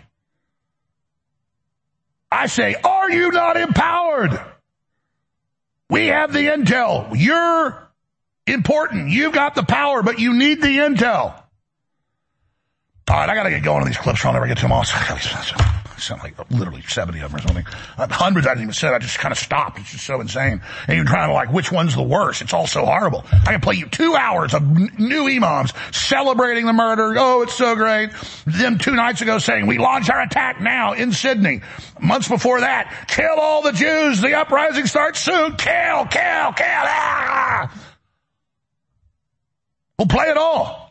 I say, are you not empowered? We have the intel. You're important. You've got the power, but you need the intel. All right, I got to get going on these clips. I'll never get to them all. I sound like literally seventy of them or something. Hundreds I didn't even say. I just kind of stopped. It's just so insane. And you're trying to like, which one's the worst? It's all so horrible. I can play you two hours of n- new imams celebrating the murder. Oh, it's so great. Them two nights ago saying, we launch our attack now in Sydney. Months before that, kill all the Jews. The uprising starts soon. Kill, kill, kill. Ah! We'll play it all.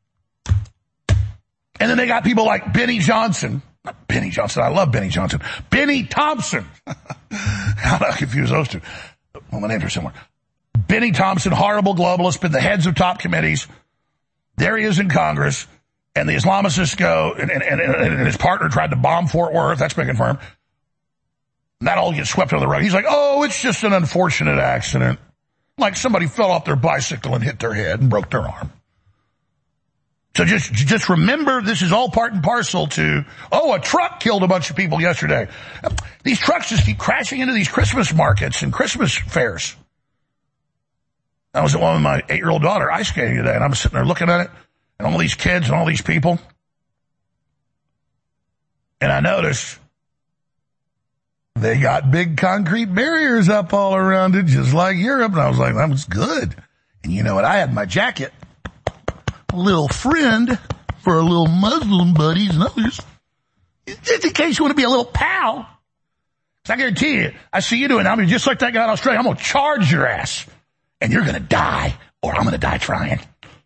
And then they got people like Benny Johnson. Not Benny Johnson. I love Benny Johnson. Benny Thompson. How did I confuse those two? Well, the names are similar. Benny Thompson, horrible globalist, been the heads of top committees. There he is in Congress. And the Islamicists go, and, and, and, and his partner tried to bomb Fort Worth. That's been confirmed. And that all gets swept under the rug. He's like, oh, it's just an unfortunate accident. Like somebody fell off their bicycle and hit their head and broke their arm. So just, just remember this is all part and parcel to, oh, a truck killed a bunch of people yesterday. These trucks just keep crashing into these Christmas markets and Christmas fairs. I was at one with my eight-year-old daughter ice skating today, and I was sitting there looking at it, and all these kids and all these people. And I noticed they got big concrete barriers up all around it, just like Europe. And I was like, that was good. And you know what? I had my jacket. A little friend for a little Muslim buddies and others. Just in case you want to be a little pal. I guarantee you, I see you doing it. I mean, just like that guy in Australia, I'm going to charge your ass. And you're going to die, or I'm going to die trying.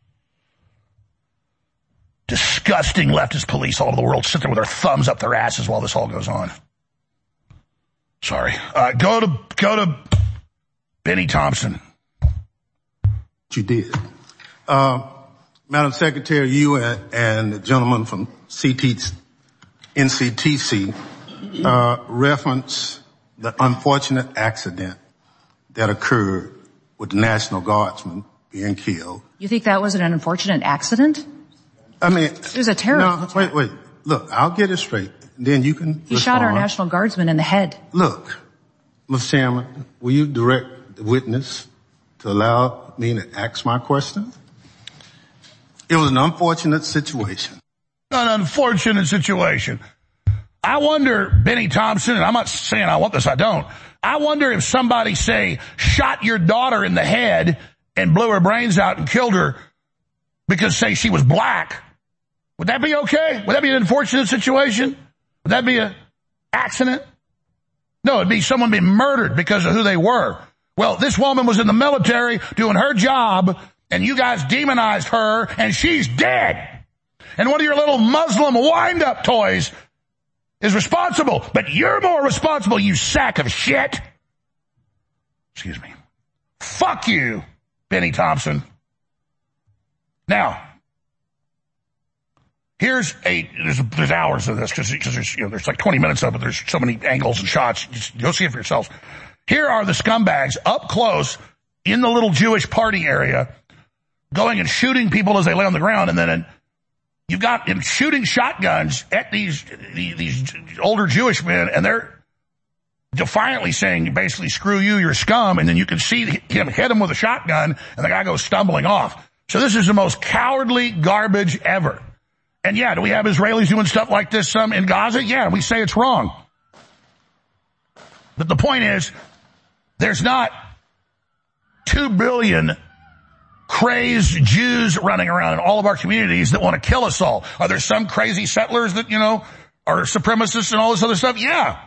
Disgusting leftist police all over the world sit there with their thumbs up their asses while this all goes on. Sorry. Uh, go to, go to Benny Thompson. You did. Uh, Madam Secretary, you and, and the gentleman from C T, N C T C uh, reference the unfortunate accident that occurred with the National Guardsman being killed. You think that was an unfortunate accident? I mean, it was a terrorist no, attack. wait, wait. Look, I'll get it straight. Then you can He respond. shot our National Guardsman in the head. Look, Mister Chairman, will you direct the witness to allow me to ask my question? It was an unfortunate situation. An unfortunate situation. I wonder, Benny Thompson, and I'm not saying I want this, I don't. I wonder if somebody, say, shot your daughter in the head and blew her brains out and killed her because, say, she was black. Would that be okay? Would that be an unfortunate situation? Would that be an accident? No, it'd be someone being murdered because of who they were. Well, this woman was in the military doing her job, and you guys demonized her, and she's dead. And one of your little Muslim wind-up toys is responsible, but you're more responsible, you sack of shit. Excuse me. Fuck you. Benny Thompson. Now, here's a, there's, there's hours of this because there's, you know, there's like twenty minutes of it. There's so many angles and shots. Just go see it for yourselves. Here are the scumbags up close in the little Jewish party area going and shooting people as they lay on the ground. And then in, you've got them shooting shotguns at these, these older Jewish men, and they're defiantly saying basically, screw you, you're scum. And then you can see him hit him with a shotgun and the guy goes stumbling off. So this is the most cowardly garbage ever. And yeah, do we have Israelis doing stuff like this some in Gaza? Yeah, we say it's wrong. But the point is, there's not two billion crazed Jews running around in all of our communities that want to kill us all. Are there some crazy settlers that, you know, are supremacists and all this other stuff? Yeah.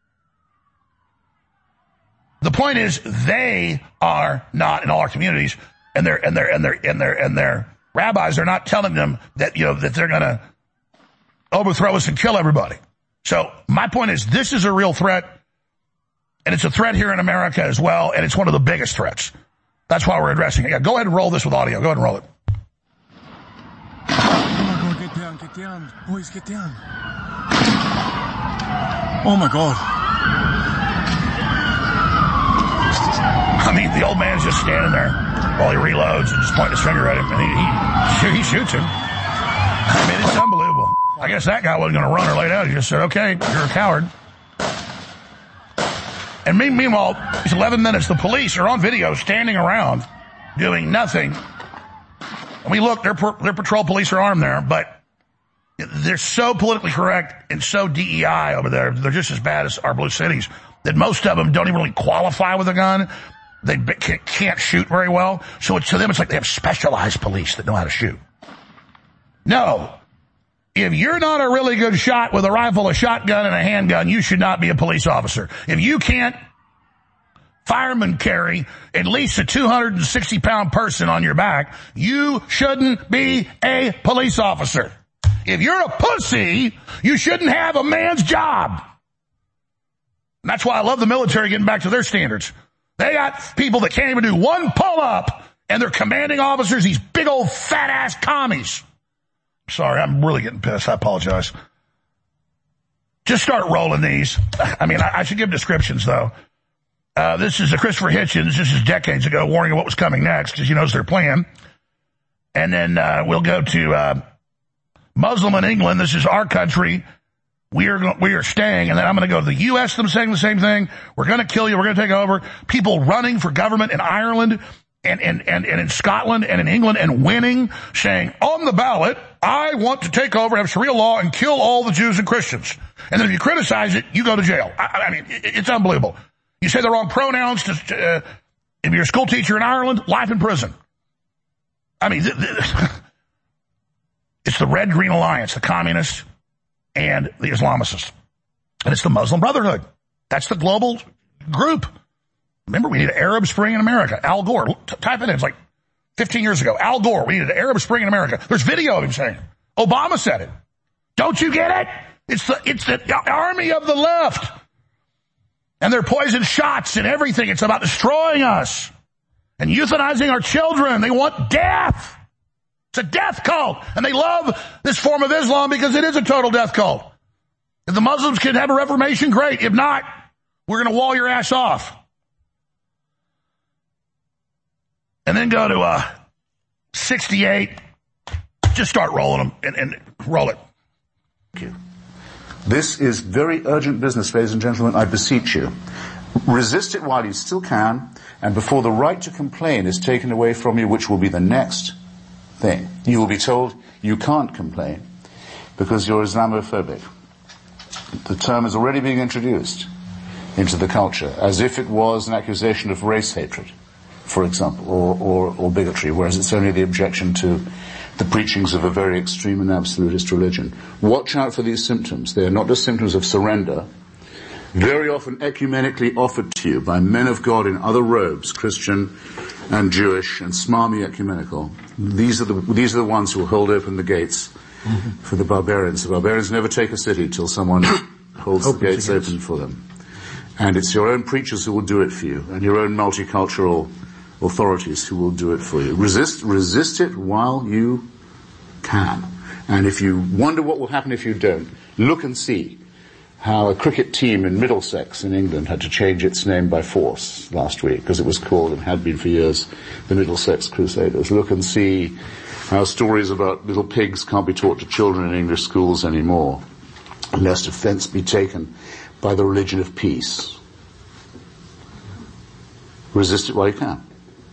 The point is, they are not in all our communities, and their and their and their and their and their rabbis are not telling them that, you know, that they're going to overthrow us and kill everybody. So my point is, this is a real threat, and it's a threat here in America as well, and it's one of the biggest threats. That's why we're addressing it. Yeah, go ahead and roll this with audio. Go ahead and roll it. Oh my God, get down, get down. Boys, get down. Oh my God. I mean, the old man's just standing there while he reloads and just pointing his finger at him, and he, he, he shoots him. I mean, it's unbelievable. I guess that guy wasn't going to run or lay down. He just said, okay, you're a coward. And meanwhile, it's eleven minutes. The police are on video standing around doing nothing. I mean, look, their, their patrol police are armed there, but they're so politically correct and so D E I over there. They're just as bad as our blue cities that most of them don't even really qualify with a gun. They can't shoot very well. So it's, to them, it's like they have specialized police that know how to shoot. No. If you're not a really good shot with a rifle, a shotgun, and a handgun, you should not be a police officer. If you can't fireman carry at least a two hundred sixty pound person on your back, you shouldn't be a police officer. If you're a pussy, you shouldn't have a man's job. And that's why I love the military getting back to their standards. They got people that can't even do one pull-up, and they're commanding officers, these big old fat-ass commies. Sorry, I'm really getting pissed. I apologize. Just start rolling these. I mean, I, I should give descriptions, though. Uh, this is a Christopher Hitchens. This is decades ago, warning of what was coming next, because he knows their plan. And then uh, we'll go to uh, Muslim in England. This is our country. We are we are staying, and then I'm going to go to the U S them saying the same thing. We're going to kill you. We're going to take over. People running for government in Ireland and, and, and, and in Scotland and in England and winning, saying, on the ballot, I want to take over, have Sharia law, and kill all the Jews and Christians. And then if you criticize it, you go to jail. I, I mean, it, it's unbelievable. You say the wrong pronouns to, uh, if you're a school teacher in Ireland, life in prison. I mean, th- th- it's the Red Green Alliance, the communists, and the Islamicists. And it's the Muslim Brotherhood. That's the global group. Remember, we need an Arab Spring in America. Al Gore. T- type it in. It's like fifteen years ago. Al Gore. We needed an Arab Spring in America. There's video of him saying it. Obama said it. Don't you get it? It's the, it's the army of the left. And they're poison shots and everything. It's about destroying us and euthanizing our children. They want death. It's a death cult. And they love this form of Islam because it is a total death cult. If the Muslims can have a reformation, great. If not, we're going to wall your ass off. And then go to uh, sixty-eight. Just start rolling them and, and roll it. Thank you. This is very urgent business, ladies and gentlemen. I beseech you. Resist it while you still can, and before the right to complain is taken away from you, which will be the next thing. You will be told you can't complain because you're Islamophobic. The term is already being introduced into the culture as if it was an accusation of race hatred, for example, or, or, or bigotry, whereas it's only the objection to the preachings of a very extreme and absolutist religion. Watch out for these symptoms. They are not just symptoms of surrender, very often ecumenically offered to you by men of God in other robes, Christian and Jewish and smarmy ecumenical. These are the these are the ones who will hold open the gates mm-hmm. for the barbarians. The barbarians never take a city till someone holds the gates open for them. And it's your own preachers who will do it for you, and your own multicultural authorities who will do it for you. Resist, resist it while you can. And if you wonder what will happen if you don't, look and see how a cricket team in Middlesex in England had to change its name by force last week, because it was called, and had been for years, the Middlesex Crusaders. Look and see how stories about little pigs can't be taught to children in English schools anymore, lest offense be taken by the religion of peace. Resist it while you can.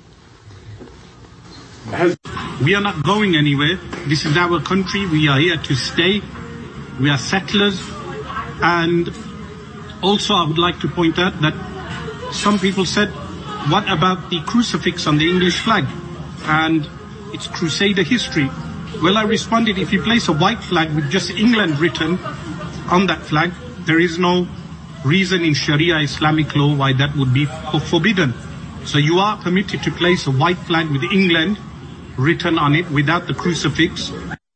We are not going anywhere. This is our country. We are here to stay. We are settlers. And also I would like to point out that some people said, what about the crucifix on the English flag? And it's Crusader history. Well, I responded, if you place a white flag with just England written on that flag, there is no reason in Sharia Islamic law why that would be forbidden. So you are permitted to place a white flag with England written on it without the crucifix.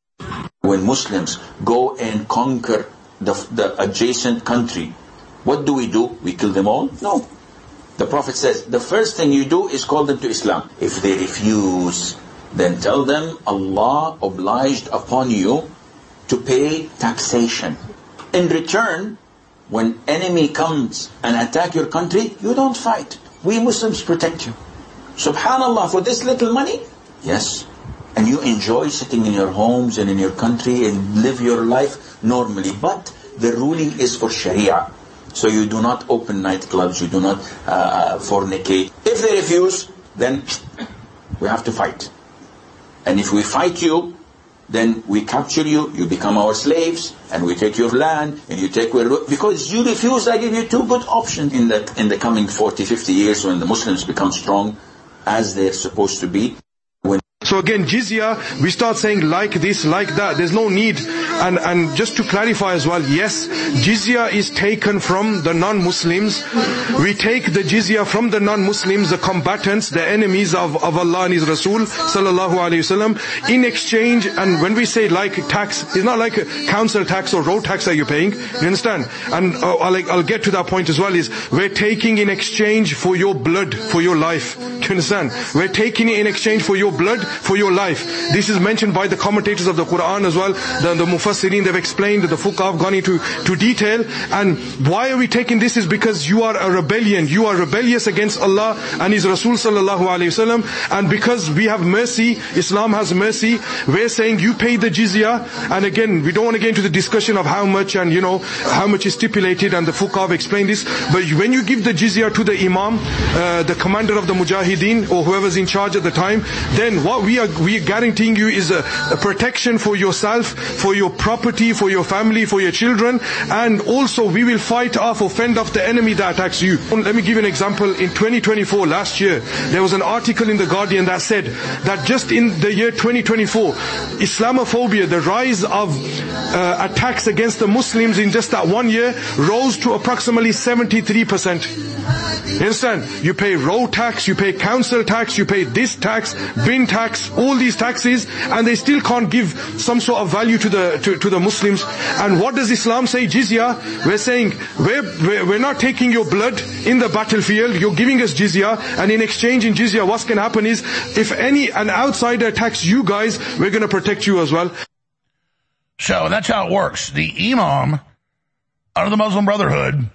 When Muslims go and conquer the, the adjacent country, what do we do? We kill them all? No. The Prophet says, the first thing you do is call them to Islam. If they refuse, then tell them Allah obliged upon you to pay taxation. In return, when enemy comes and attack your country, you don't fight. We Muslims protect you. Subhanallah, for this little money? Yes. And you enjoy sitting in your homes and in your country and live your life normally. But the ruling is for Sharia. So you do not open nightclubs, you do not uh, fornicate. If they refuse, then we have to fight. And if we fight you, then we capture you, you become our slaves, and we take your land, and you take where, because you refuse, I give you two good options in the, in the coming forty, fifty years when the Muslims become strong, as they're supposed to be. When So again, jizya, we start saying like this, like that. There's no need. And, and just to clarify as well, yes, jizya is taken from the non-Muslims. We take the jizya from the non-Muslims, the combatants, the enemies of, of Allah and His Rasul, sallallahu alayhi wasallam, in exchange. And when we say like tax, it's not like a council tax or road tax that you're paying. You understand? And uh, I'll, I'll get to that point as well, is we're taking in exchange for your blood, for your life. Do you understand? We're taking it in exchange for your blood, for your life. This is mentioned by the commentators of the Quran as well. The, the Mufassirin, they've explained, the Fuqaha have gone into to detail. And why are we taking this is because you are a rebellion. You are rebellious against Allah and His Rasul sallallahu alayhi wasallam. And because we have mercy, Islam has mercy, we're saying you pay the jizya. And again, we don't want to get into the discussion of how much and, you know, how much is stipulated, and the Fuqaha have explained this. But when you give the jizya to the Imam, uh, the commander of the Mujahideen, or whoever's in charge at the time, then what we are we are guaranteeing you is a, a protection for yourself, for your property, for your family, for your children, and also we will fight off or fend off the enemy that attacks you. Let me give you an example. In twenty twenty-four, last year, there was an article in The Guardian that said that just in the year twenty twenty-four, Islamophobia, the rise of uh, attacks against the Muslims in just that one year, rose to approximately seventy-three percent. You understand? You pay road tax, you pay council tax, you pay this tax, bin tax, all these taxes, and they still can't give some sort of value to the to, to the Muslims. And what does Islam say? Jizya. We're saying we're, we're we're not taking your blood in the battlefield. You're giving us jizya, and in exchange in jizya, what's going to happen is if any an outsider attacks you guys, we're going to protect you as well. So that's how it works. The Imam under the Muslim Brotherhood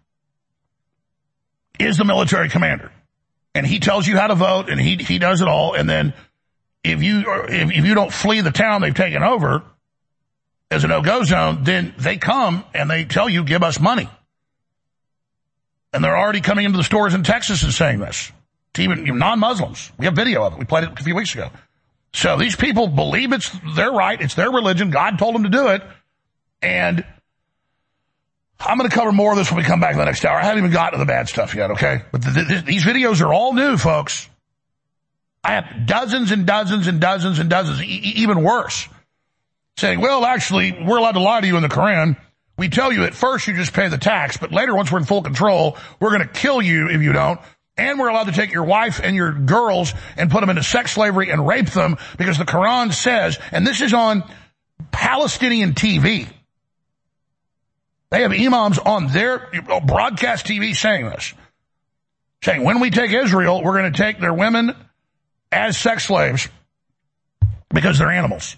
is the military commander, and he tells you how to vote, and he he does it all. And then if you if, if you don't flee the town they've taken over as a no-go zone, then they come and they tell you, give us money. And they're already coming into the stores in Texas and saying this to even non-Muslims. We have video of it. We played it a few weeks ago. So these people believe it's their right, it's their religion. God told them to do it, and I'm going to cover more of this when we come back in the next hour. I haven't even gotten to the bad stuff yet, okay? But the, the, these videos are all new, folks. I have dozens and dozens and dozens and dozens, e- even worse, saying, well, actually, we're allowed to lie to you in the Quran. We tell you at first you just pay the tax, but later, once we're in full control, we're going to kill you if you don't. And we're allowed to take your wife and your girls and put them into sex slavery and rape them because the Quran says, and this is on Palestinian T V. They have imams on their broadcast T V saying this. saying when we take Israel, we're going to take their women as sex slaves because they're animals.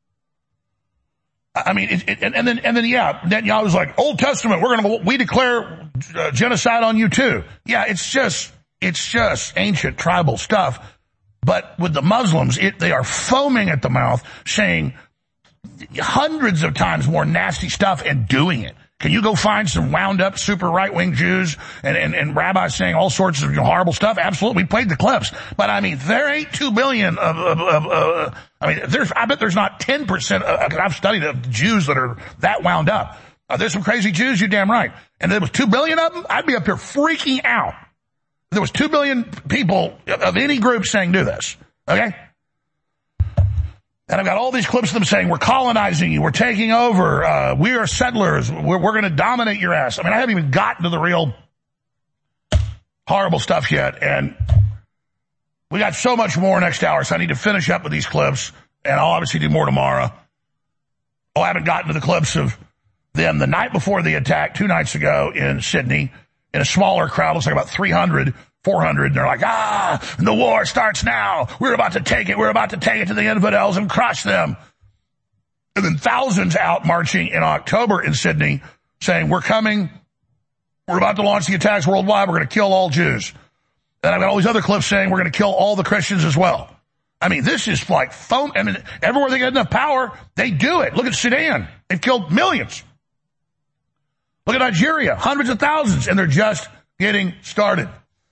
I mean, it, it, and then, and then, yeah, Netanyahu was like, Old Testament, we're going to, we declare uh, genocide on you too. Yeah, it's just, it's just ancient tribal stuff. But with the Muslims, it, they are foaming at the mouth, saying hundreds of times more nasty stuff and doing it. Can you go find some wound up super right-wing Jews and, and, and rabbis saying all sorts of you know, horrible stuff? Absolutely. We played the clips. But I mean, there ain't two billion of, of, of uh, I mean, there's, I bet there's not ten percent, uh, I've studied of Jews that are that wound up. Uh, there's some crazy Jews, you're damn right. And there was two billion of them, I'd be up here freaking out. If there was two billion people of any group saying do this. Okay? And I've got all these clips of them saying, we're colonizing you, we're taking over, uh, we are settlers, we're, we're going to dominate your ass. I mean, I haven't even gotten to the real horrible stuff yet, and we got so much more next hour, so I need to finish up with these clips, and I'll obviously do more tomorrow. Oh, I haven't gotten to the clips of them the night before the attack, two nights ago in Sydney, in a smaller crowd, looks like about three hundred. four hundred, and they're like, ah, the war starts now. We're about to take it. We're about to take it to the infidels and crush them. And then thousands out marching in October in Sydney saying, we're coming. We're about to launch the attacks worldwide. We're going to kill all Jews. And I've got all these other clips saying we're going to kill all the Christians as well. I mean, this is like foam. I mean, everywhere they get enough power, they do it. Look at Sudan. They've killed millions. Look at Nigeria, hundreds of thousands, and they're just getting started.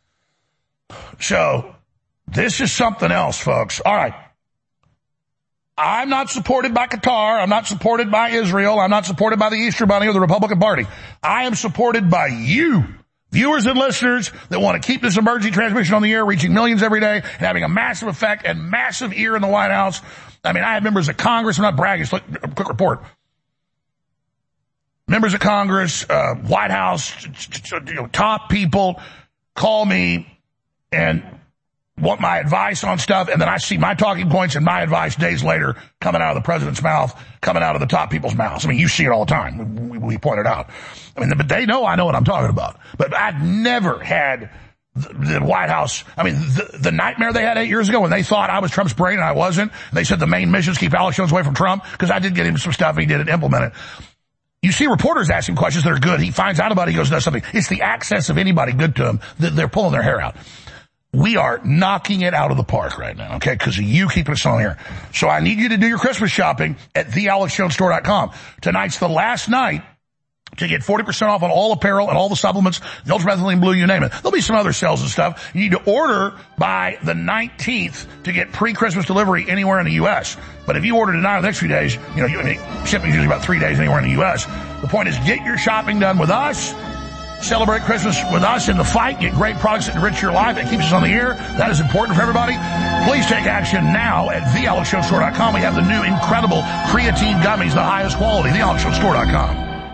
So, this is something else, folks. All right. I'm not supported by Qatar. I'm not supported by Israel. I'm not supported by the Easter Bunny or the Republican Party. I am supported by you, viewers and listeners that want to keep this emergency transmission on the air, reaching millions every day and having a massive effect and massive ear in the White House. I mean, I have members of Congress. I'm not bragging. Just a quick report. Members of Congress, uh, White House, you know, top people call me and want my advice on stuff, and then I see my talking points and my advice days later coming out of the president's mouth, coming out of the top people's mouths. I mean, you see it all the time. We, we point it out. I mean, but they know I know what I'm talking about. But I've never had the, the White House, I mean, the, the nightmare they had eight years ago when they thought I was Trump's brain and I wasn't. And they said the main mission is keep Alex Jones away from Trump, because I did get him some stuff and he did it, implement it. You see reporters asking questions that are good. He finds out about it. He goes, does something. It's the access of anybody good to him that they're pulling their hair out. We are knocking it out of the park right now, okay, because of you keeping us on here. So I need you to do your Christmas shopping at the alex jones store dot com. Tonight's the last night to get forty percent off on all apparel and all the supplements, the ultramethylene blue, you name it. There'll be some other sales and stuff. You need to order by the nineteenth to get pre-Christmas delivery anywhere in the U S. But if you order tonight or the next few days, you know, you, I mean, shipping is usually about three days anywhere in the U S. The point is, get your shopping done with us. Celebrate Christmas with us in the fight. Get great products that enrich your life. That keeps us on the air. That is important for everybody. Please take action now at the alex jones store dot com. We have the new incredible creatine gummies, the highest quality. the alex jones store dot com.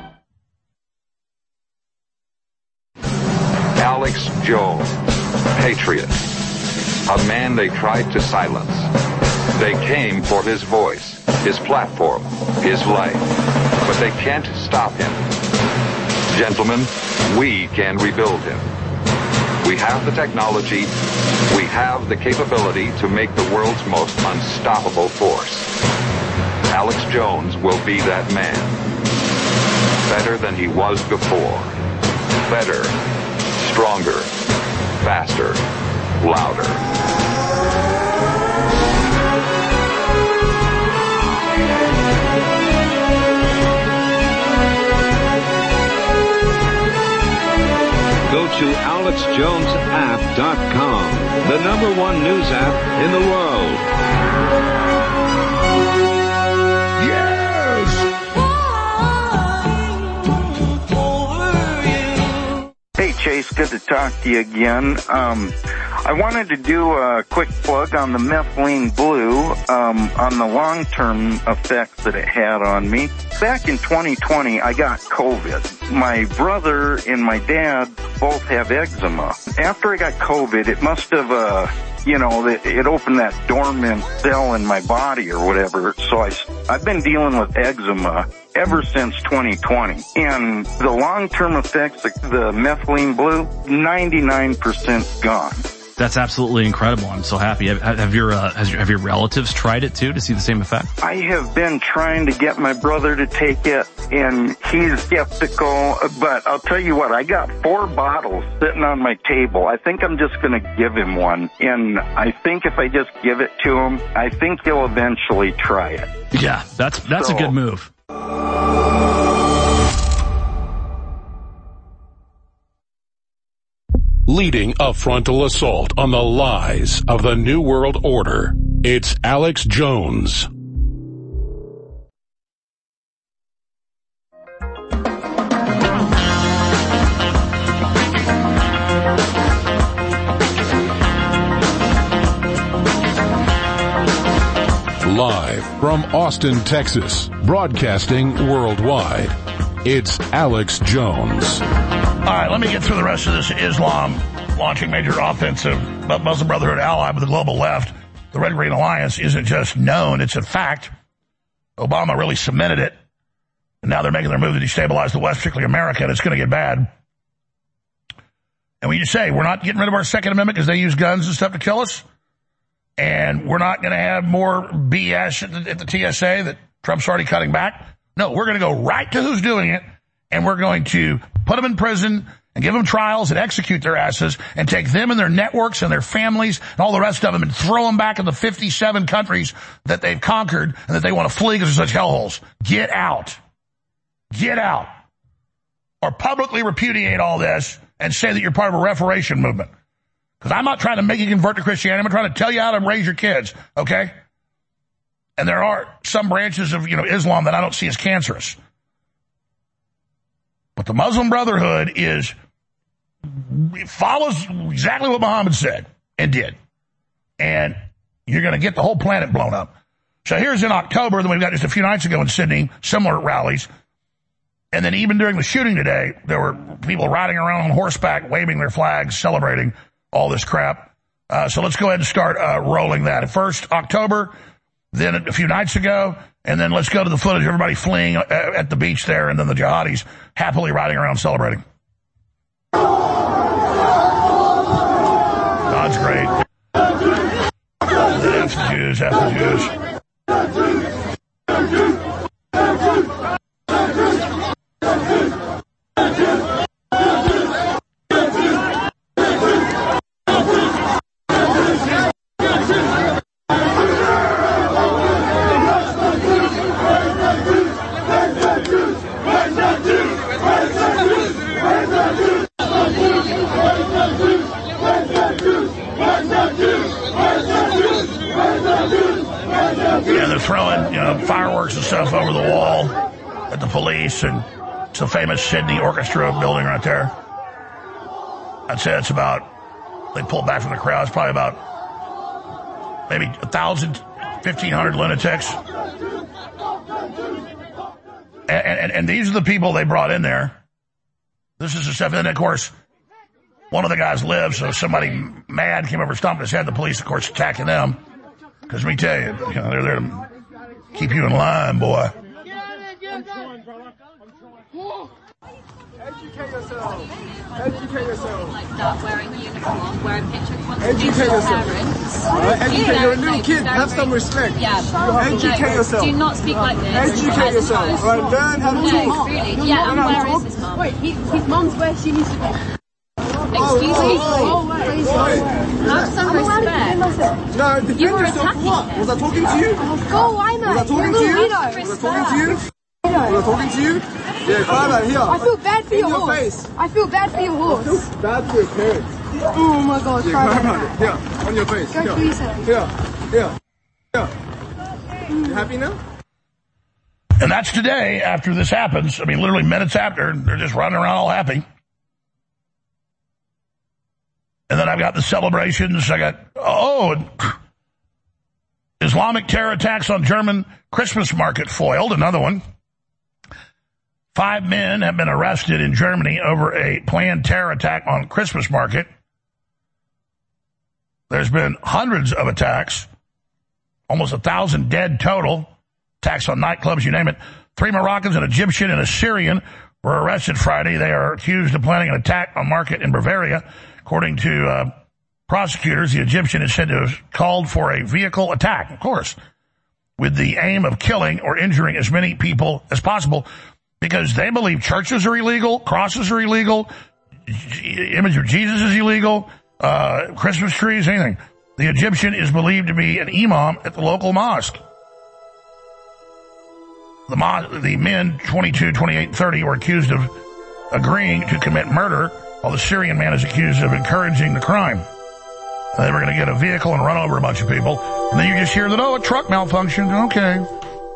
Alex Jones, patriot, a man they tried to silence. They came for his voice, his platform, his life, but they can't stop him. Gentlemen, we can rebuild him. We have the technology, we have the capability to make the world's most unstoppable force. Alex Jones will be that man. Better than he was before. Better, stronger, faster, louder. Go to alex jones app dot com, the number one news app in the world. Yes! Hey, Chase, good to talk to you again. Um, I wanted to do a quick plug on the methylene blue, um, on the long-term effects that it had on me. Back in twenty twenty, I got COVID. My brother and my dad both have eczema. After I got COVID, it must have, uh, you know, it, it opened that dormant cell in my body or whatever. So I, I've been dealing with eczema ever since twenty twenty. And the long-term effects, the, the methylene blue, ninety-nine percent gone. That's absolutely incredible. I'm so happy. Have, have your uh, has your, have your relatives tried it too to see the same effect? I have been trying to get my brother to take it, and he's skeptical. But I'll tell you what, I got four bottles sitting on my table. I think I'm just going to give him one, and I think if I just give it to him, I think he'll eventually try it. Yeah, that's that's so, a good move. Leading a frontal assault on the lies of the New World Order, it's Alex Jones. Live from Austin, Texas, broadcasting worldwide, it's Alex Jones. All right, let me get through the rest of this. Islam launching major offensive Muslim Brotherhood ally with the global left. The Red Green Alliance isn't just known, it's a fact. Obama really cemented it. And now they're making their move to destabilize the West, particularly America, and it's going to get bad. And when you say we're not getting rid of our Second Amendment because they use guns and stuff to kill us, and we're not going to have more B S at the, at the T S A that Trump's already cutting back, no, we're going to go right to who's doing it, and we're going to put them in prison and give them trials and execute their asses and take them and their networks and their families and all the rest of them and throw them back in the fifty-seven countries that they've conquered and that they want to flee because they're such hellholes. Get out. Get out. Or publicly repudiate all this and say that you're part of a reformation movement. Because I'm not trying to make you convert to Christianity. I'm trying to tell you how to raise your kids, okay? And there are some branches of, you know, Islam that I don't see as cancerous. But the Muslim Brotherhood is, it follows exactly what Muhammad said and did. And you're going to get the whole planet blown up. So here's in October, then we've got just a few nights ago in Sydney, similar rallies. And then even during the shooting today, there were people riding around on horseback, waving their flags, celebrating all this crap. Uh, so let's go ahead and start uh, rolling that. At first, October, then a few nights ago, and then let's go to the footage of everybody fleeing at the beach there, and then the jihadis happily riding around celebrating. God's great. F the Jews, F the Jews. Yeah, they're throwing, you know, fireworks and stuff over the wall at the police, and it's the famous Sydney Orchestra building right there. I'd say it's about, they pulled back from the crowd, it's probably about maybe a thousand, fifteen hundred lunatics. And, and, and these are the people they brought in there. This is the stuff, and then of course, one of the guys lives, so somebody mad came over, stomped his head, the police, of course, attacking them. Because let me tell you, you know, they're there to keep you in line, boy. Educate yourself. Educate yourself. Like that, wearing a uniform, wearing picture Educate yourself. Parents. Right? Educate. You're a little kid. Have some respect. Yeah. Educate no, yourself. Do not speak like this. Educate yourself. Right? Learn how to no, talk. Really. Yeah. And where is his mum? Wait, he, his mum's where she needs to be. Excuse me? Oh, wait. Have some respect. No, defend You were yourself for what? Was I talking to you? Go, I know. Was I talking to you? Was I talking to you? Was I talking to you? Yeah, climb out here. I feel bad for In your, your horse. face. I feel bad for your horse. I feel bad for your parents. Oh my god, Yeah, try climb that. out it. Here, on your face. Go Here. kill yourself. Here, here, here. You happy now? And that's today after this happens. I mean, literally minutes after, they're just running around all happy. And then I've got the celebrations. I got, oh, Islamic terror attacks on German Christmas market foiled. Another one. Five men have been arrested in Germany over a planned terror attack on Christmas market. There's been hundreds of attacks, almost a thousand dead total, attacks on nightclubs, you name it. Three Moroccans, an Egyptian, and a Syrian were arrested Friday. They are accused of planning an attack on a market in Bavaria. According to uh, prosecutors, the Egyptian is said to have called for a vehicle attack, of course, with the aim of killing or injuring as many people as possible, because they believe churches are illegal, crosses are illegal, image of Jesus is illegal, uh, Christmas trees, anything. The Egyptian is believed to be an imam at the local mosque. The, mo- the men, twenty-two, twenty-eight, and thirty, were accused of agreeing to commit murder, while the Syrian man is accused of encouraging the crime. They were going to get a vehicle and run over a bunch of people. And then you just hear that, oh, a truck malfunctioned. Okay.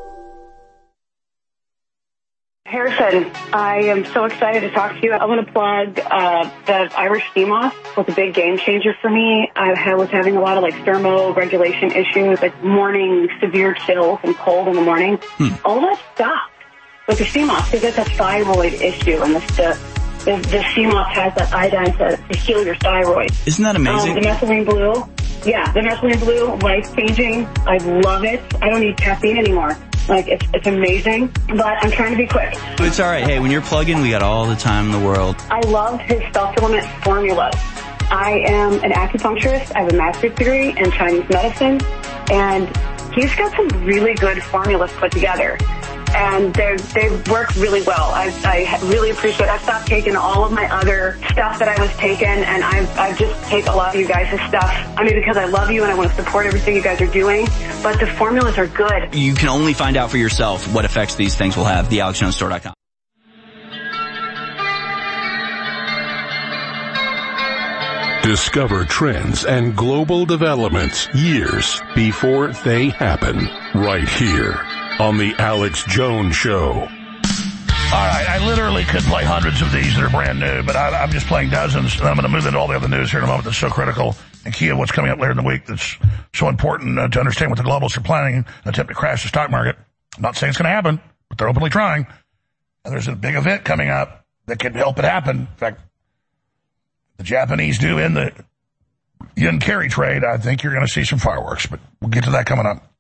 Harrison, I am so excited to talk to you. I want to plug uh, the Irish sea moth was a big game changer for me. I was having a lot of like thermoregulation issues, like morning severe chills and cold in the morning. Hmm. All that stopped with the sea moth because it's a thyroid issue, and the the, the sea moth has that iodine to, to heal your thyroid. Isn't that amazing? Um, the methylene blue, yeah, the methylene blue, life changing. I love it. I don't need caffeine anymore. Like, it's, it's amazing, but I'm trying to be quick. It's all right. Hey, when you're plugging, we got all the time in the world. I love his supplement formulas. I am an acupuncturist. I have a master's degree in Chinese medicine, and he's got some really good formulas put together. And they they work really well. I, I really appreciate it. I've stopped taking all of my other stuff that I was taking, and I've, I've just take a lot of you guys' stuff. I mean, because I love you and I want to support everything you guys are doing, but the formulas are good. You can only find out for yourself what effects these things will have. the alex jones store dot com. Discover trends and global developments years before they happen, right here on The Alex Jones Show. All right, I literally could play hundreds of these that are brand new, but I, I'm just playing dozens, and I'm going to move into all the other news here in a moment that's so critical, and key of what's coming up later in the week that's so important uh, to understand what the globalists are planning, an attempt to crash the stock market. I'm not saying it's going to happen, but they're openly trying. And there's a big event coming up that could help it happen. In fact, the Japanese do in the yen carry trade. I think you're going to see some fireworks, but we'll get to that coming up.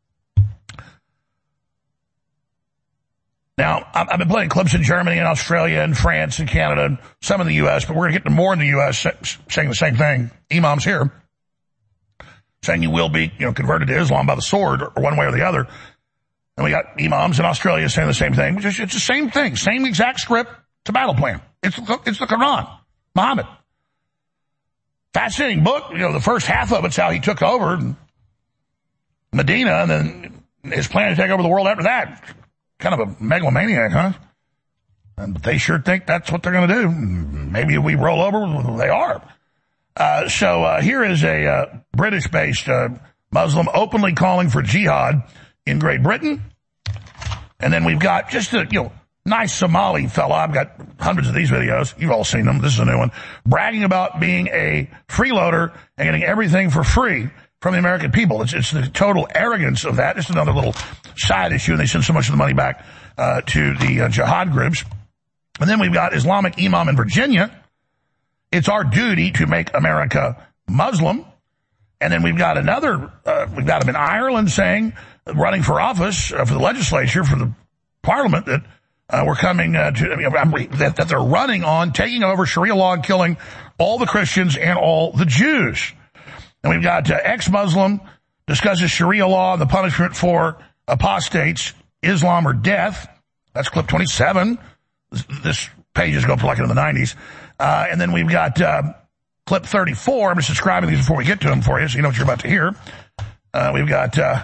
Now, I've been playing clips in Germany and Australia and France and Canada, and some in the U S, but we're going to get to more in the U S saying the same thing. Imams here saying you will be, you know, converted to Islam by the sword or one way or the other. And we got imams in Australia saying the same thing, which is, it's the same thing, same exact script, it's a battle plan. It's, it's the Quran, Muhammad. Fascinating book. You know, the first half of it's how he took over Medina, and then his plan to take over the world after that. Kind of a megalomaniac, huh? And but they sure think that's what they're going to do. Maybe if we roll over, they are. Uh, so uh, here is a uh, British-based uh, Muslim openly calling for jihad in Great Britain. And then we've got just a, you know, nice Somali fella. I've got hundreds of these videos. You've all seen them. This is a new one. Bragging about being a freeloader and getting everything for free from the American people. It's, it's the total arrogance of that. Just another little side issue, and they send so much of the money back uh, to the uh, jihad groups. And then we've got Islamic Imam in Virginia. It's our duty to make America Muslim. And then we've got another, uh, we've got him in Ireland saying, running for office, uh, for the legislature, for the parliament, that uh, we're coming uh, to, I mean, that, that they're running on taking over Sharia law and killing all the Christians and all the Jews. And we've got uh, ex-Muslim discusses Sharia law and the punishment for apostates, Islam or death. That's clip twenty-seven. This, this page is going to like it in the nineties. Uh, and then we've got uh, clip thirty-four. I'm just describing these before we get to them for you so you know what you're about to hear. Uh, we've got uh,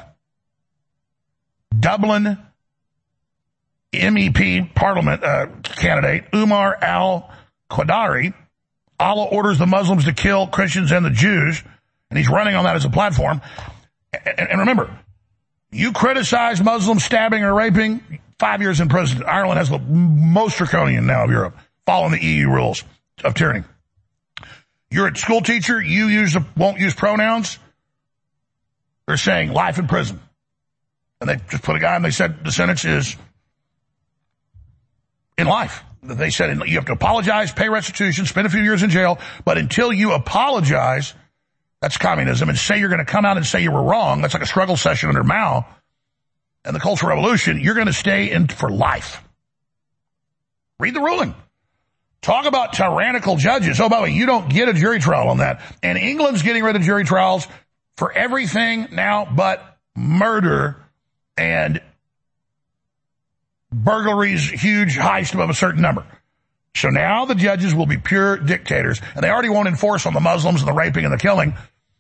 Dublin M E P Parliament uh, candidate Umar al-Qadari. Allah orders the Muslims to kill Christians and the Jews. And he's running on that as a platform. And, and remember, you criticize Muslims stabbing or raping, five years in prison. Ireland has the most draconian now of Europe, following the E U rules of tyranny. You're a school teacher, you use a, won't use pronouns. They're saying life in prison. And they just put a guy and they said the sentence is in life. They said you have to apologize, pay restitution, spend a few years in jail, but until you apologize, That's communism. And say you're going to come out and say you were wrong. That's like a struggle session under Mao and the Cultural Revolution. You're going to stay in for life. Read the ruling. Talk about tyrannical judges. Oh, by the way, you don't get a jury trial on that. And England's getting rid of jury trials for everything now but murder and burglaries, huge heist above a certain number. So now the judges will be pure dictators, and they already won't enforce on the Muslims and the raping and the killing.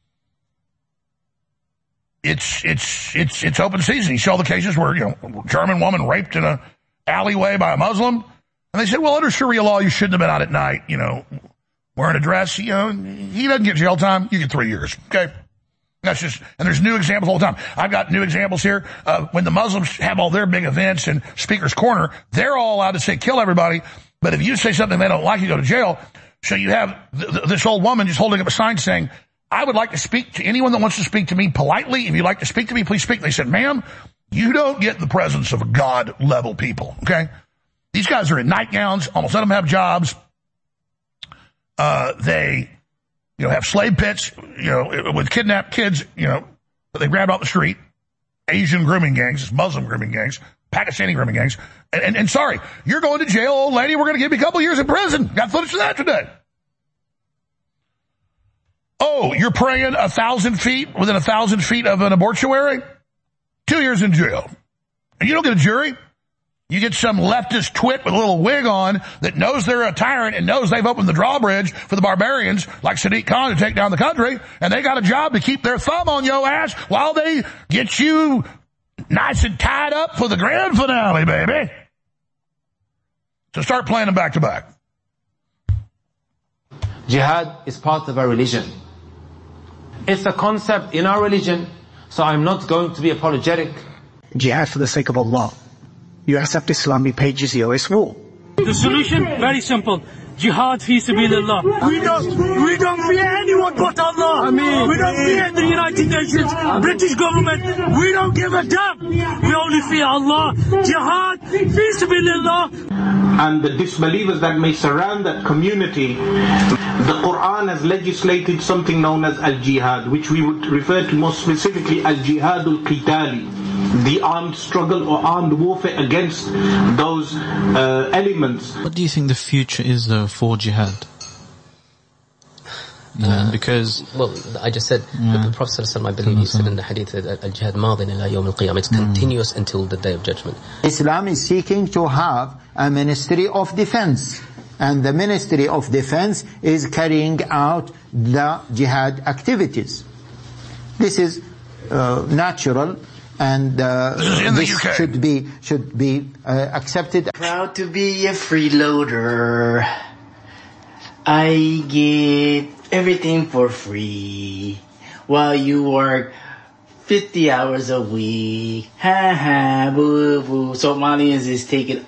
It's, it's, it's, it's open season. You saw the cases where, you know, German woman raped in a alleyway by a Muslim. And they said, well, under Sharia law, you shouldn't have been out at night, you know, wearing a dress. You know, he doesn't get jail time. You get three years. Okay. That's just, and there's new examples all the time. I've got new examples here. Uh, when the Muslims have all their big events in Speaker's Corner, they're all allowed to say kill everybody. But if you say something they don't like, you go to jail. So you have th- th- this old woman just holding up a sign saying, I would like to speak to anyone that wants to speak to me politely. If you'd like to speak to me, please speak. They said, ma'am, you don't get the presence of God level people. Okay. These guys are in nightgowns. Almost none of them have jobs. Uh, they, you know, have slave pits, you know, with kidnapped kids, you know, that they grabbed off the street. Asian grooming gangs, Muslim grooming gangs, Pakistani grooming gangs. And, and, and sorry, you're going to jail, old lady. We're going to give you a couple years in prison. Got footage of that today. Oh, you're praying a thousand feet within a thousand feet of an abortuary? Two years in jail. And you don't get a jury? You get some leftist twit with a little wig on that knows they're a tyrant and knows they've opened the drawbridge for the barbarians like Sadiq Khan to take down the country, and they got a job to keep their thumb on your ass while they get you nice and tied up for the grand finale, baby. So start playing them back to back. Jihad is part of our religion. It's a concept in our religion, so I'm not going to be apologetic. Jihad for the sake of Allah. You accept Islam, you pay jizya, it's war. The solution, very simple. Jihad fi sabilillah. We don't, we don't fear anyone but Allah. I mean, we don't fear the United Nations, British government. We don't give a damn. We only fear Allah. Jihad fi sabilillah. And the disbelievers that may surround that community, the Quran has legislated something known as al-jihad, which we would refer to more specifically al-jihadul qitali, the armed struggle or armed warfare against those uh, elements. What do you think the future is, though, for jihad? Yeah, uh, because well, I just said yeah. that the Prophet ﷺ, I believe he said in the hadith that al-jihad madin ila yawm al-qiyamah, it's mm. continuous until the day of judgment. Islam is seeking to have a ministry of defense, and the ministry of defense is carrying out the jihad activities. This is uh, natural, and uh, this, this should be should be uh, accepted. Proud to be a freeloader. I get everything for free while you work fifty hours a week. Ha ha, boo boo. Somalians is taking.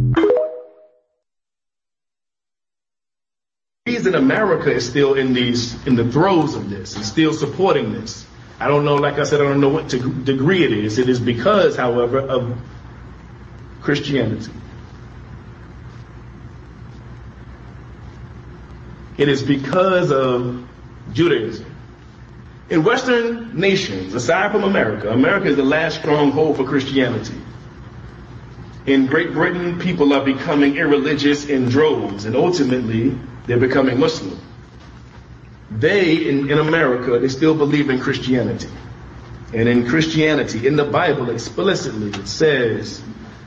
The reason America is still in these in the throes of this and still supporting this, I don't know, like I said, I don't know what to, degree it is. It is because, however, of Christianity. It is because of Judaism. In Western nations, aside from America, America is the last stronghold for Christianity. In Great Britain, people are becoming irreligious in droves, and ultimately, they're becoming Muslim. They, in, in America, they still believe in Christianity. And in Christianity, in the Bible explicitly, it says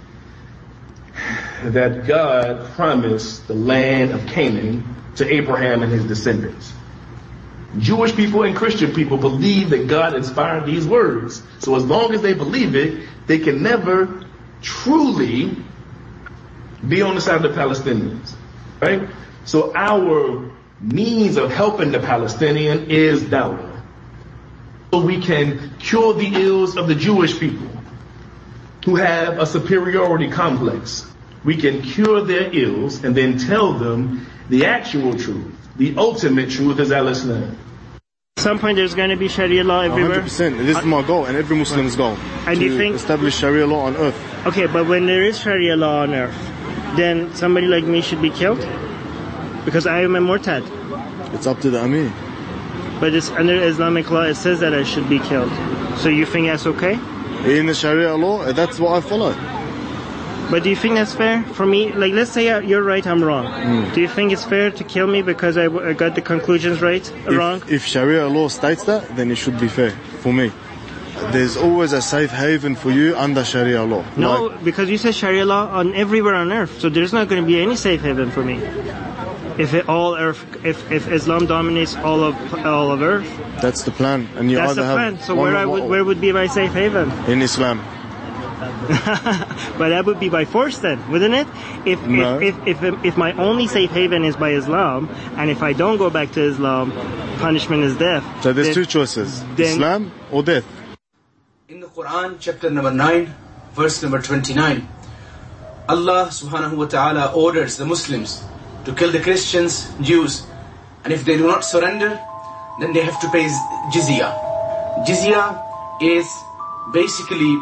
that God promised the land of Canaan to Abraham and his descendants. Jewish people and Christian people believe that God inspired these words. So as long as they believe it, they can never truly be on the side of the Palestinians. Right? So our means of helping the Palestinian is dawah. So we can cure the ills of the Jewish people who have a superiority complex. We can cure their ills and then tell them the actual truth. The ultimate truth is Al-Islam. At some point there's going to be Sharia law everywhere. one hundred percent. This is my goal and every Muslim's goal. And to you think establish Sharia law on earth. Okay, but when there is Sharia law on earth, then somebody like me should be killed? Because I am a murtad. It's up to the Amir. but it's under Islamic law, it says that I should be killed. So you think that's okay? In the Sharia law, that's what I follow. But do you think that's fair for me? Like, let's say you're right, I'm wrong. Mm. Do you think it's fair to kill me because I, I got the conclusions right or if, wrong? If Sharia law states that, then it should be fair for me. There's always a safe haven for you under Sharia law. No, like, because you said Sharia law on everywhere on earth, so there's not going to be any safe haven for me. If it all earth, if if Islam dominates all of all of earth, that's the plan, and you that's either the plan. have So where I would where would be my safe haven? In Islam. But that would be by force then, wouldn't it? If, no. if, if, if, if my only safe haven is by Islam, and if I don't go back to Islam, punishment is death. So there's then, two choices, Islam or death. In the Quran, chapter number nine, verse number twenty-nine, Allah subhanahu wa ta'ala orders the Muslims to kill the Christians, Jews, and if they do not surrender, then they have to pay jizya. Jizya is basically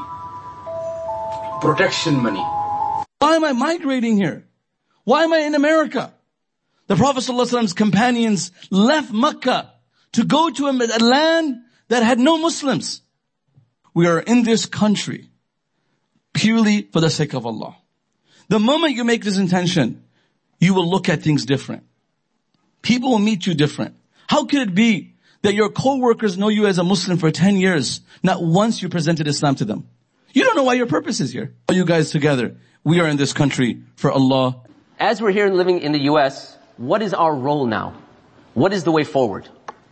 protection money. Why am I migrating here? Why am I in America? The Prophet ﷺ's companions left Mecca to go to a land that had no Muslims. We are in this country purely for the sake of Allah. The moment you make this intention, you will look at things different. People will meet you different. How could it be that your co-workers know you as a Muslim for ten years, not once you presented Islam to them? You don't know why your purpose is here. All you guys together, we are in this country for Allah. As we're here living in the U S, what is our role now? What is the way forward?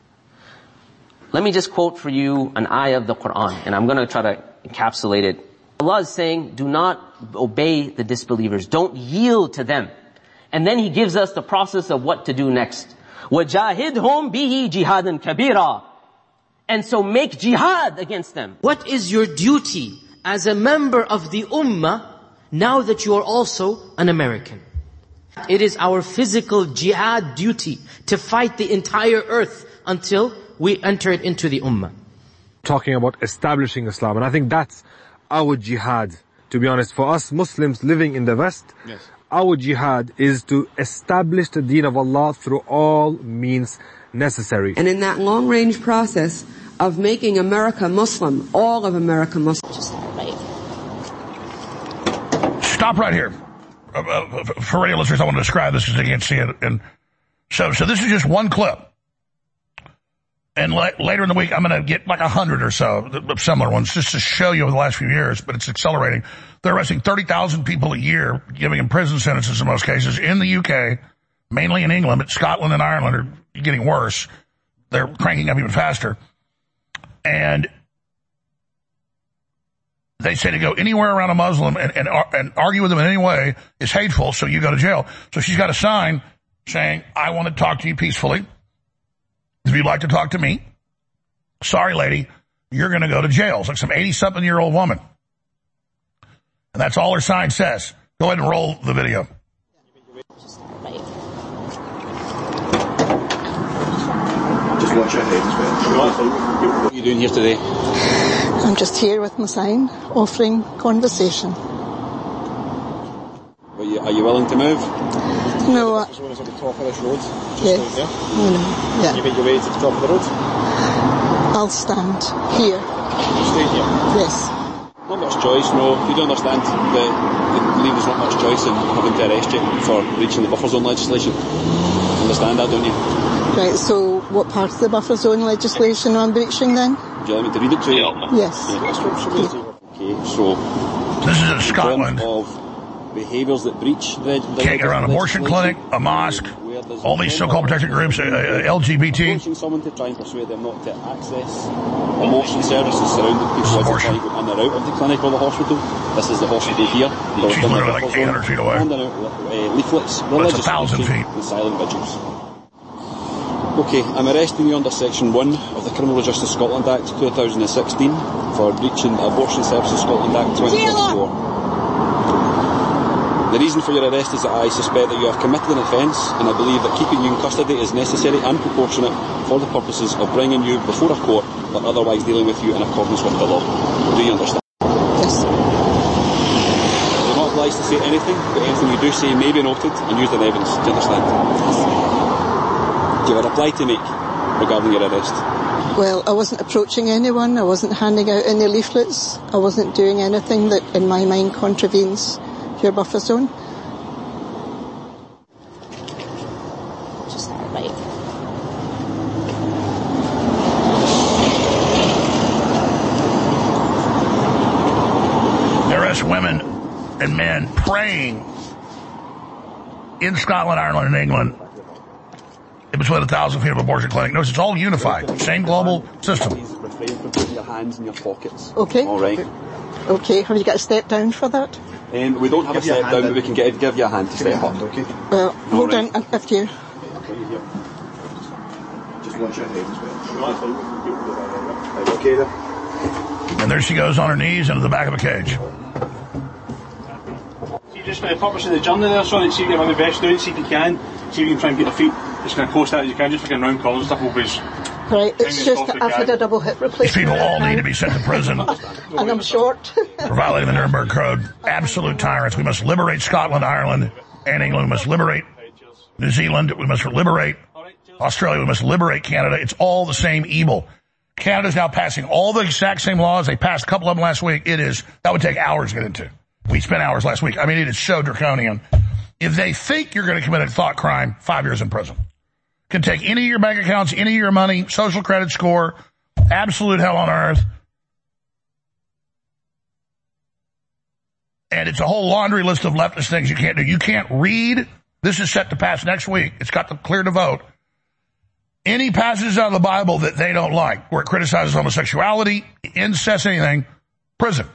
Let me just quote for you an ayah of the Quran, and I'm going to try to encapsulate it. Allah is saying, do not obey the disbelievers. Don't yield to them. And then He gives us the process of what to do next. وَجَاهِدْهُمْ بِهِ جِهَادًا كَبِيرًا. And so make jihad against them. What is your duty as a member of the Ummah now that you are also an American? It is our physical jihad duty to fight the entire earth until we enter it into the Ummah. Talking about establishing Islam, and I think that's our jihad, to be honest. For us Muslims living in the West, yes. Our jihad is to establish the deen of Allah through all means necessary. And in that long-range process of making America Muslim, all of America Muslim. Stop right here. Uh, uh, for radio listeners, I want to describe this because they can't see it. And so, so this is just one clip. And la- later in the week, I'm going to get like a hundred or so of similar ones just to show you over the last few years, but it's accelerating. They're arresting thirty thousand people a year, giving them prison sentences in most cases in the U K, mainly in England, but Scotland and Ireland are getting worse. They're cranking up even faster. And they say to go anywhere around a Muslim and, and, and argue with them in any way is hateful, so you go to jail. So she's got a sign saying, I want to talk to you peacefully. If you'd like to talk to me, sorry, lady, you're going to go to jail. It's like some eighty-something-year-old woman. And that's all her sign says. Go ahead and roll the video. Just watch your head as well. What are you doing here today? I'm just here with my sign, offering conversation. Are you, are you willing to move? No. Uh, Just want us at the top of this road. Just yes. down there. No, no. Yeah. You make your way to the top of the road? I'll stand here. You stay here? Yes. Not much choice, no. You do understand that you believe there's not much choice in having to arrest you for breaching the buffer zone legislation. You understand that, don't you? Right, so what part of the buffer zone legislation am I breaching then? Would you like me to read it to you? Yes. Yeah. Okay, so... This is in Scotland. Of behaviours that breach the... the Can't get around an abortion clinic, a mosque, all these so-called protected groups, uh, uh, L G B T. Approaching someone to try and persuade them not to access abortion services surrounding people as they try to go in or out of the clinic or the hospital. This is the hospital here. She's literally like eight hundred feet away. Handing out uh, leaflets. That's a thousand feet. The silent vigils. Okay, I'm arresting you under Section one of the Criminal Justice Scotland Act two thousand sixteen for breaching the Abortion Services Scotland Act twenty twenty-four. The reason for your arrest is that I suspect that you have committed an offence, and I believe that keeping you in custody is necessary and proportionate for the purposes of bringing you before a court or otherwise dealing with you in accordance with the law. Do you understand? Yes. You're not obliged to say anything, but anything you do say may be noted and used in evidence. Do you understand? Yes. Do you have a reply to make? regarding your arrest? Well, I wasn't approaching anyone. I wasn't handing out any leaflets. I wasn't doing anything that, in my mind, contravenes your buffer zone. Just that, right? They arrest women and men praying in Scotland, Ireland, and England in between a thousand feet of abortion clinic. Notice it's all unified. Same global system. Refrain from putting your hands in your pockets. Okay. All right. Okay, have you got a step down for that? Um, we don't have give a step down, but we can get, give you a hand to step up. Okay. Well, hold right. on, if you... Just watch your head as well. Okay then. And there she goes on her knees into the back of a cage. See, just for the purpose of the journey there, so see if you have the best down, see if you can, see if you can try and get your feet as kind of close to that as you can, just fucking round corners and stuff will be... Right, it's just that I've had a double hip replacement. These people all need to be sent to prison. And I'm short. For violating the Nuremberg Code. Absolute tyrants. We must liberate Scotland, Ireland, and England. We must liberate New Zealand. We must liberate Australia. We must liberate Canada. It's all the same evil. Canada's now passing all the exact same laws. They passed a couple of them last week. It is, that would take hours to get into. We spent hours last week. I mean, it is so draconian. If they think you're going to commit a thought crime, five years in prison. Can take any of your bank accounts, any of your money, social credit score, absolute hell on earth. And it's a whole laundry list of leftist things you can't do. You can't read. This is set to pass next week. It's got the clear to vote. Any passages out of the Bible that they don't like, where it criticizes homosexuality, incest, anything, prison.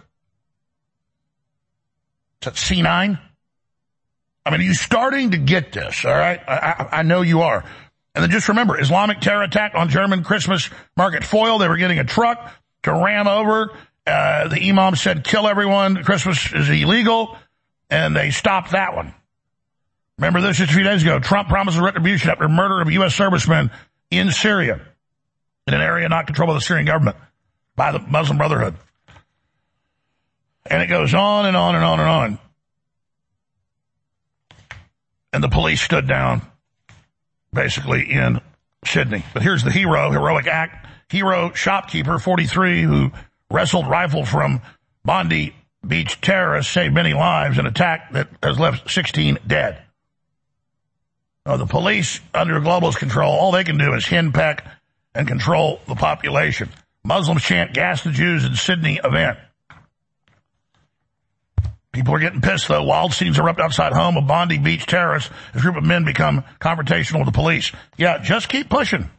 Is that C nine? I mean, are you starting to get this, all right? I, I, I know you are. And then just remember, Islamic terror attack on German Christmas market foil. They were getting a truck to ram over. Uh, the imam said, kill everyone. Christmas is illegal. And they stopped that one. Remember this just a few days ago. Trump promises retribution after murder of U S servicemen in Syria, in an area not controlled by the Syrian government, by the Muslim Brotherhood. And it goes on and on and on and on. And the police stood down, basically, in Sydney. But here's the hero, heroic act. Hero shopkeeper, forty-three, who wrestled rifle from Bondi Beach terrorists, saved many lives, an attack that has left sixteen dead. Oh, the police, under globalist control, all they can do is henpeck and control the population. Muslims chant gas the Jews in Sydney event. People are getting pissed, though. Wild scenes erupt outside home of Bondi Beach terrorists as a group of men become confrontational with the police. Yeah, just keep pushing.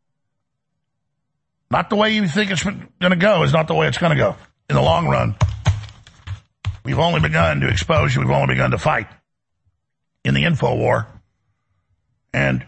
Not the way you think it's going to go is not the way it's going to go in the long run. We've only begun to expose you. We've only begun to fight in the info war. And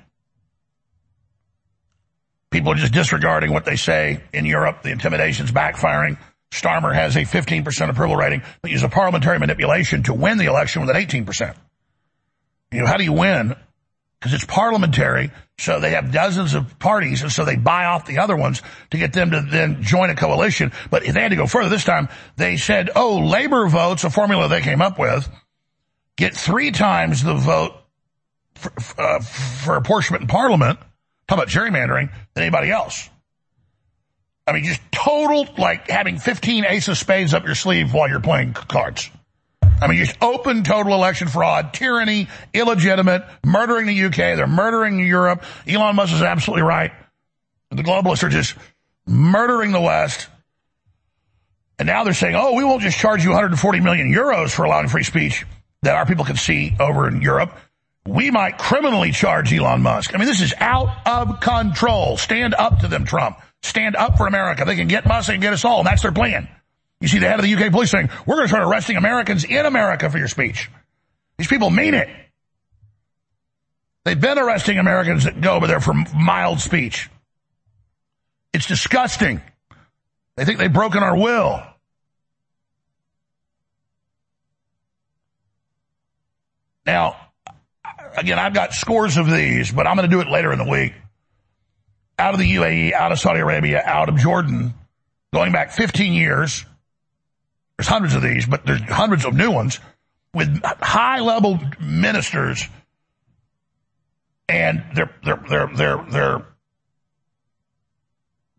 people are just disregarding what they say in Europe. The intimidation's backfiring. Starmer has a fifteen percent approval rating, but uses parliamentary manipulation to win the election with an eighteen percent. You know, how do you win? Because it's parliamentary, so they have dozens of parties, and so they buy off the other ones to get them to then join a coalition. But if they had to go further this time, they said, oh, labor votes, a formula they came up with, get three times the vote for, uh, for apportionment in parliament, talk about gerrymandering, than anybody else. I mean, just total, like, having fifteen ace of spades up your sleeve while you're playing cards. I mean, just open total election fraud, tyranny, illegitimate, murdering the U K, they're murdering Europe. Elon Musk is absolutely right. The globalists are just murdering the West. And now they're saying, oh, we won't just charge you one hundred forty million euros for allowing free speech that our people can see over in Europe. We might criminally charge Elon Musk. I mean, this is out of control. Stand up to them, Trump. Stand up for America. They can get Musk, they can get us all, and that's their plan. You see the head of the U K police saying, we're going to start arresting Americans in America for your speech. These people mean it. They've been arresting Americans that go over there for mild speech. It's disgusting. They think they've broken our will. Now, again, I've got scores of these, but I'm going to do it later in the week. Out of the U A E, out of Saudi Arabia, out of Jordan, going back fifteen years. There's hundreds of these, but there's hundreds of new ones with high-level ministers, and they're they're they're they're they're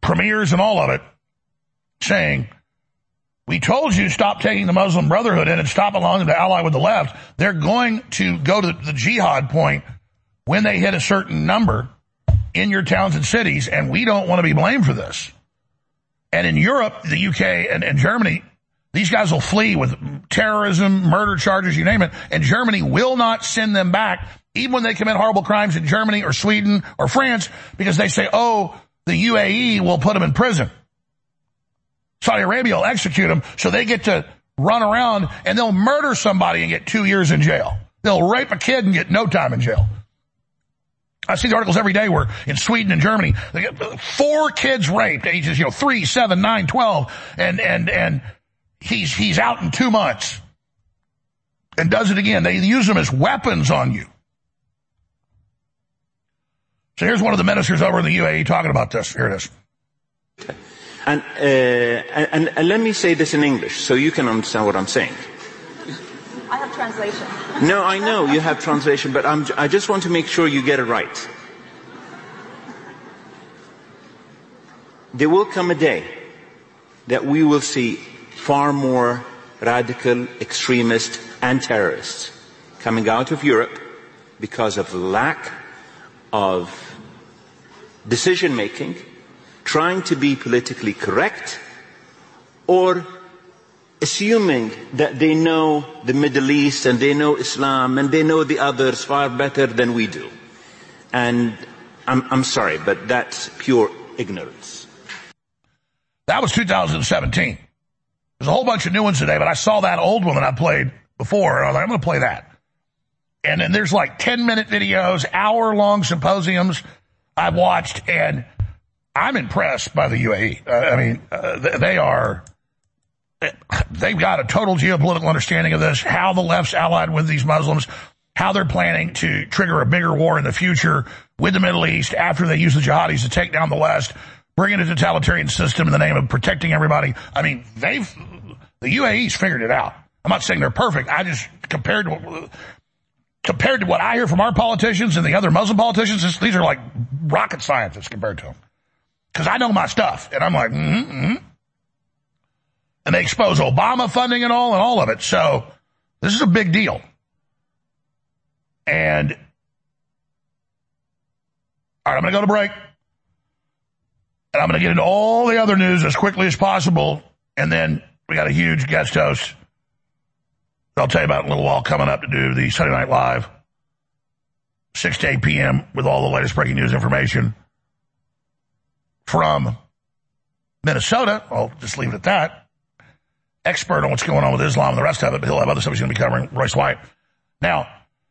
premiers and all of it, saying, we told you stop taking the Muslim Brotherhood in and stop allowing them to ally with the left. They're going to go to the jihad point when they hit a certain number in your towns and cities, and we don't want to be blamed for this. And in Europe, the U K, and, and Germany, these guys will flee with terrorism, murder charges, you name it, and Germany will not send them back, even when they commit horrible crimes in Germany or Sweden or France, because they say, oh, the U A E will put them in prison. Saudi Arabia will execute them, so they get to run around, and they'll murder somebody and get two years in jail. They'll rape a kid and get no time in jail. I see the articles every day where in Sweden and Germany, they get four kids raped, ages, you know, three, seven, nine, twelve, and, and, and he's, he's out in two months and does it again. They use them as weapons on you. So here's one of the ministers over in the U A E talking about this. Here it is. And, uh, and, and let me say this in English so you can understand what I'm saying. I have translation. No, I know you have translation, but I'm, I just want to make sure you get it right. There will come a day that we will see far more radical extremists and terrorists coming out of Europe because of lack of decision-making, trying to be politically correct, or assuming that they know the Middle East and they know Islam and they know the others far better than we do. And I'm, I'm sorry, but that's pure ignorance. That was two thousand seventeen. There's a whole bunch of new ones today, but I saw that old one that I played before, and I was like, I'm going to play that. And then there's like ten-minute videos, hour-long symposiums I've watched, and I'm impressed by the U A E. Uh, I mean, uh, they are, they've got a total geopolitical understanding of this, how the left's allied with these Muslims, how they're planning to trigger a bigger war in the future with the Middle East after they use the jihadis to take down the West, bring in a totalitarian system in the name of protecting everybody. I mean, they've, the U A E's figured it out. I'm not saying they're perfect. I just, compared to, compared to what I hear from our politicians and the other Muslim politicians, these are like rocket scientists compared to them. Because I know my stuff, and I'm like, mm-hmm, mm-hmm. And they expose Obama funding and all, and all of it. So this is a big deal. And, all right, I'm going to go to break. And I'm going to get into all the other news as quickly as possible. And then we got a huge guest host I'll tell you about in a little while coming up to do the Sunday Night Live, six to eight p.m. with all the latest breaking news information from Minnesota. I'll just leave it at that. Expert on what's going on with Islam and the rest of it, but he'll have other stuff he's going to be covering. Royce White. Now,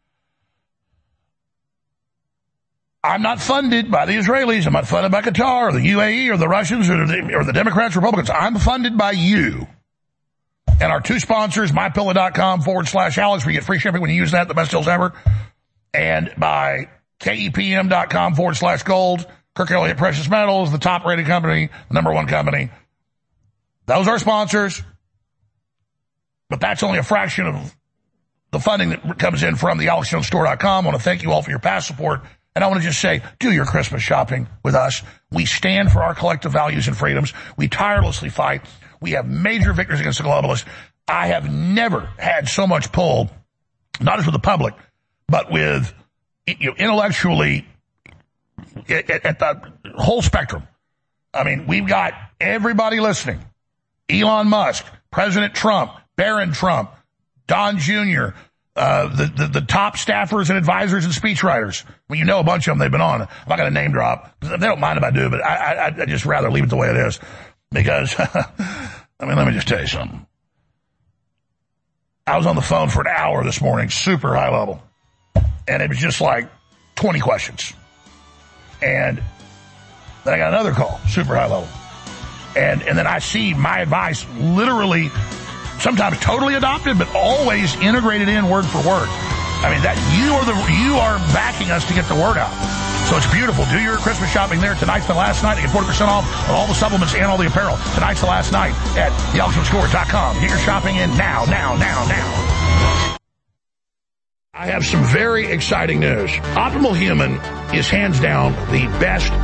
I'm not funded by the Israelis. I'm not funded by Qatar or the U A E or the Russians or the, or the Democrats, Republicans. I'm funded by you. And our two sponsors, mypillow.com forward slash Alex, where you get free shipping when you use that, the best deals ever. And by kepm.com forward slash gold, Kirk Elliott Precious Metals, the top rated company, the number one company. Those are sponsors. But that's only a fraction of the funding that comes in from the alex jones store dot com. I want to thank you all for your past support. And I want to just say, do your Christmas shopping with us. We stand for our collective values and freedoms. We tirelessly fight. We have major victories against the globalists. I have never had so much pull, not just with the public, but with, you know, intellectually at, at the whole spectrum. I mean, we've got everybody listening. Elon Musk, President Trump, Barron Trump, Don Junior, uh, the, the, the top staffers and advisors and speechwriters. Well, you know a bunch of them, they've been on. I'm not going to name drop. They don't mind if I do, but I, I, I just rather leave it the way it is. Because, I mean, let me just tell you something. I was on the phone for an hour this morning, super high level. And it was just like twenty questions. And then I got another call, super high level. And, and then I see my advice literally, sometimes totally adopted, but always integrated in word for word. I mean, that you are the, you are backing us to get the word out. So it's beautiful. Do your Christmas shopping there. Tonight's the last night. You get forty percent off on all the supplements and all the apparel. Tonight's the last night at the alex jones store dot com. Get your shopping in now, now, now, now. I have some very exciting news. Optimal Human is hands down the best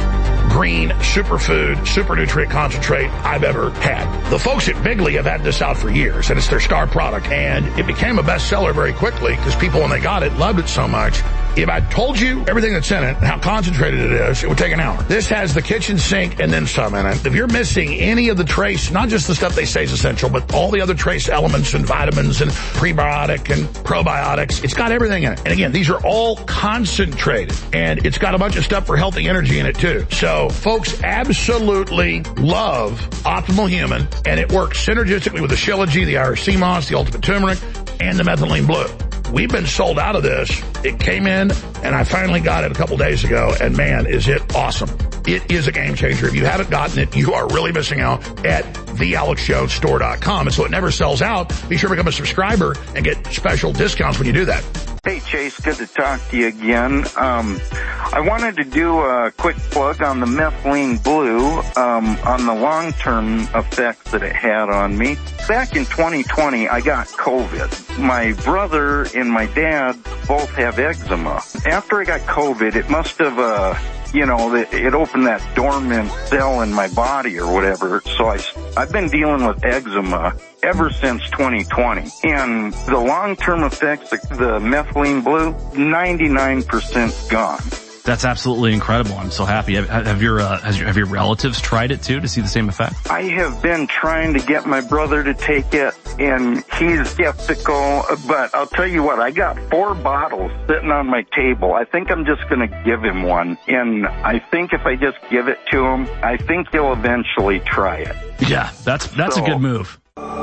green superfood, super nutrient concentrate I've ever had. The folks at Bigley have had this out for years, and it's their star product, and it became a bestseller very quickly because people, when they got it, loved it so much. If I told you everything that's in it, how concentrated it is, it would take an hour. This has the kitchen sink and then some in it. If you're missing any of the trace, not just the stuff they say is essential, but all the other trace elements and vitamins and prebiotic and probiotics, it's got everything in it. And again, these are all concentrated, and it's got a bunch of stuff for healthy energy in it too. So folks absolutely love Optimal Human, and it works synergistically with the Shilajit, the Irish sea moss, the Ultimate Turmeric, and the Methylene Blue. We've been sold out of this. It came in, and I finally got it a couple days ago, and man, is it awesome. It is a game changer. If you haven't gotten it, you are really missing out at the alex jones store dot com. And so it never sells out. Be sure to become a subscriber and get special discounts when you do that. Hey, Chase, good to talk to you again. Um, I wanted to do a quick plug on the Methylene Blue, um, on the long-term effects that it had on me. Back in twenty twenty, I got COVID. My brother and my dad both have eczema. After I got COVID, it must have, uh, you know, it opened that dormant cell in my body or whatever. So I, I've been dealing with eczema ever since twenty twenty. And the long-term effects, the, the Methylene Blue, ninety-nine percent gone. That's absolutely incredible. I'm so happy. Have, have your uh, has your, have your relatives tried it too to see the same effect? I have been trying to get my brother to take it, and he's skeptical. But I'll tell you what, I got four bottles sitting on my table. I think I'm just going to give him one, and I think if I just give it to him, I think he'll eventually try it. Yeah, that's that's so, a good move.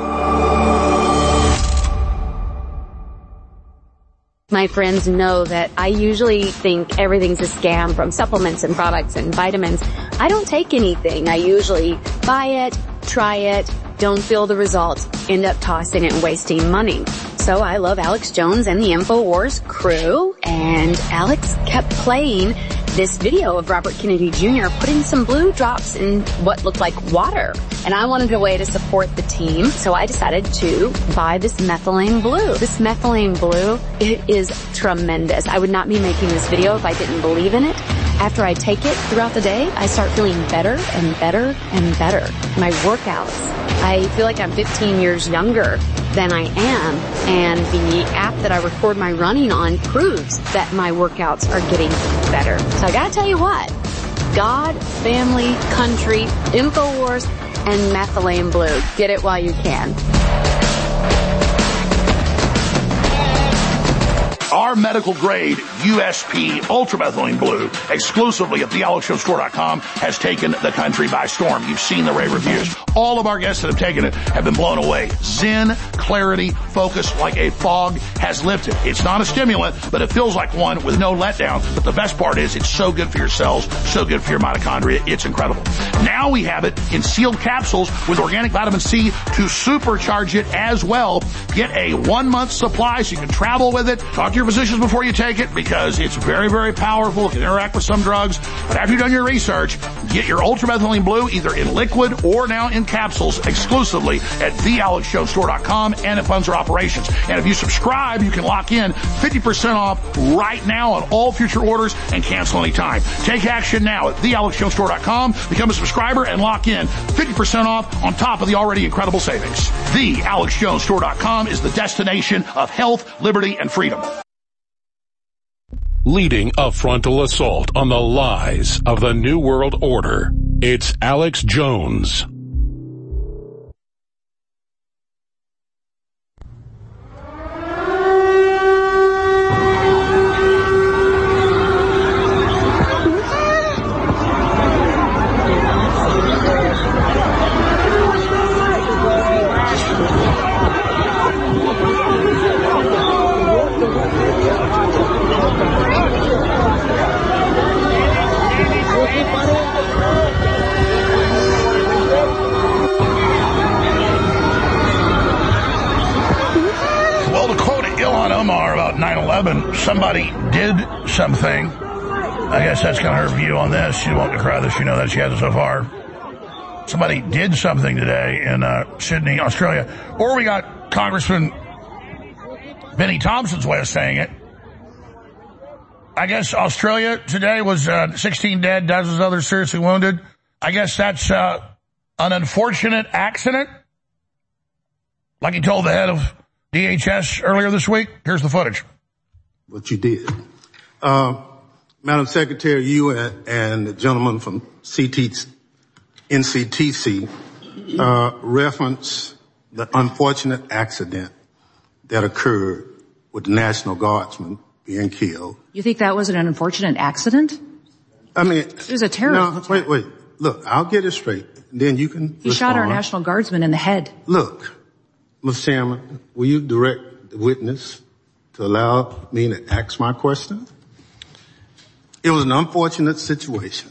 My friends know that I usually think everything's a scam, from supplements and products and vitamins. I don't take anything. I usually buy it, try it, don't feel the results, end up tossing it and wasting money. So I love Alex Jones and the InfoWars crew, and Alex kept playing this video of Robert Kennedy Junior putting some blue drops in what looked like water. And I wanted a way to support the team, so I decided to buy this Methylene Blue. This Methylene Blue, it is tremendous. I would not be making this video if I didn't believe in it. After I take it throughout the day, I start feeling better and better and better. My workouts, I feel like I'm fifteen years younger than I am, and the app that I record my running on proves that my workouts are getting better. So I gotta tell you what, God, family, country, InfoWars, and Methylene Blue. Get it while you can. Our medical grade U S P Ultra Methylene Blue, exclusively at the alex jones store dot com, has taken the country by storm. You've seen the rave reviews. All of our guests that have taken it have been blown away. Zen, clarity, focus, like a fog has lifted. It's not a stimulant, but it feels like one with no letdown. But the best part is it's so good for your cells, so good for your mitochondria. It's incredible. Now we have it in sealed capsules with organic vitamin C to supercharge it as well. Get a one-month supply so you can travel with it. Talk to your physicians before you take it, because it's very, very powerful. It can interact with some drugs. But after you've done your research, get your Ultra Methylene Blue either in liquid or now in capsules exclusively at the alex jones store dot com, and it funds our operations. And if you subscribe, you can lock in fifty percent off right now on all future orders and cancel anytime. Take action now at the alex jones store dot com. Become a subscriber and lock in fifty percent off on top of the already incredible savings. the alex jones store dot com is the destination of health, liberty, and freedom. Leading a frontal assault on the lies of the New World Order, it's Alex Jones. Somebody did something. I guess that's kind of her view on this. She won't decry this. You know that she has it so far. Somebody did something today in uh, Sydney, Australia. Or we got Congressman Benny Thompson's way of saying it. I guess Australia today was uh, sixteen dead, dozens others seriously wounded. I guess that's uh, an unfortunate accident, like he told the head of D H S earlier this week. Here's the footage. What you did. Uh, Madam Secretary, you and, and the gentleman from C T, N C T C uh, reference the unfortunate accident that occurred with the National Guardsman being killed. You think that was an unfortunate accident? I mean, it was a terrorist no, attack. wait, wait. Look, I'll get it straight. Then you can He respond. shot our National Guardsman in the head. Look, Mister Chairman, will you direct the witness to allow me to ask my question? It was an unfortunate situation.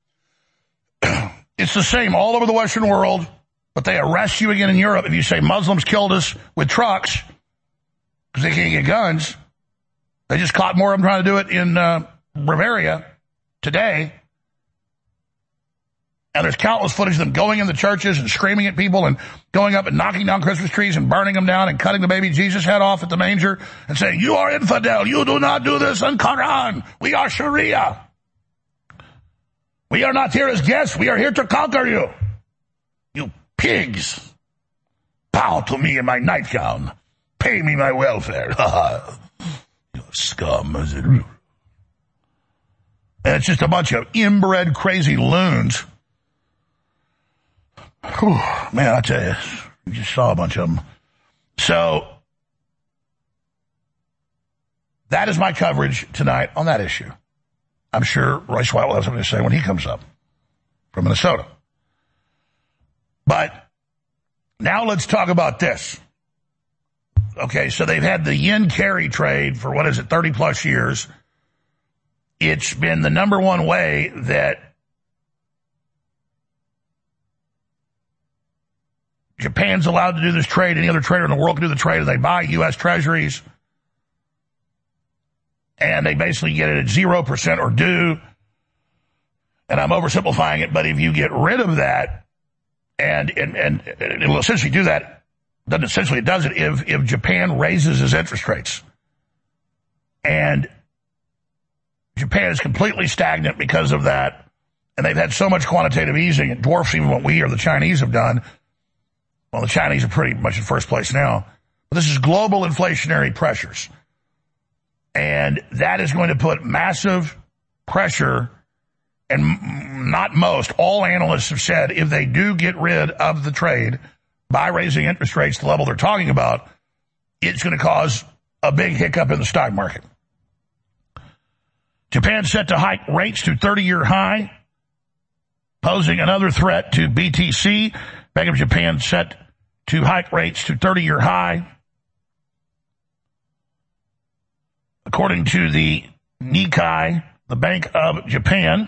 It's the same all over the Western world, but they arrest you again in Europe if you say Muslims killed us with trucks because they can't get guns. They just caught more of them trying to do it in uh, Bavaria today. And there's countless footage of them going in the churches and screaming at people and going up and knocking down Christmas trees and burning them down and cutting the baby Jesus head off at the manger and saying, you are infidel. You do not do this in Quran. We are Sharia. We are not here as guests. We are here to conquer you. You pigs. Bow to me in my nightgown. Pay me my welfare. You scum. And it's just a bunch of inbred crazy loons. Whew, man, I tell you, you just saw a bunch of them. So, that is my coverage tonight on that issue. I'm sure Royce White will have something to say when he comes up from Minnesota. But now let's talk about this. Okay, so they've had the yen carry trade for, what is it, thirty plus years. It's been the number one way that Japan's allowed to do this trade. Any other trader in the world can do the trade. They buy U S treasuries, and they basically get it at zero percent or due. And I'm oversimplifying it, but if you get rid of that, and and, and it will essentially do that, doesn't essentially it does it if, if Japan raises its interest rates. And Japan is completely stagnant because of that, and they've had so much quantitative easing, it dwarfs even what we or the Chinese have done. Well, the Chinese are pretty much in first place now. But this is global inflationary pressures. And that is going to put massive pressure, and not most, all analysts have said if they do get rid of the trade by raising interest rates to the level they're talking about, it's going to cause a big hiccup in the stock market. Japan set to hike rates to thirty-year high, posing another threat to B T C. Bank of Japan set to hike rates to thirty-year high. According to the Nikkei, the Bank of Japan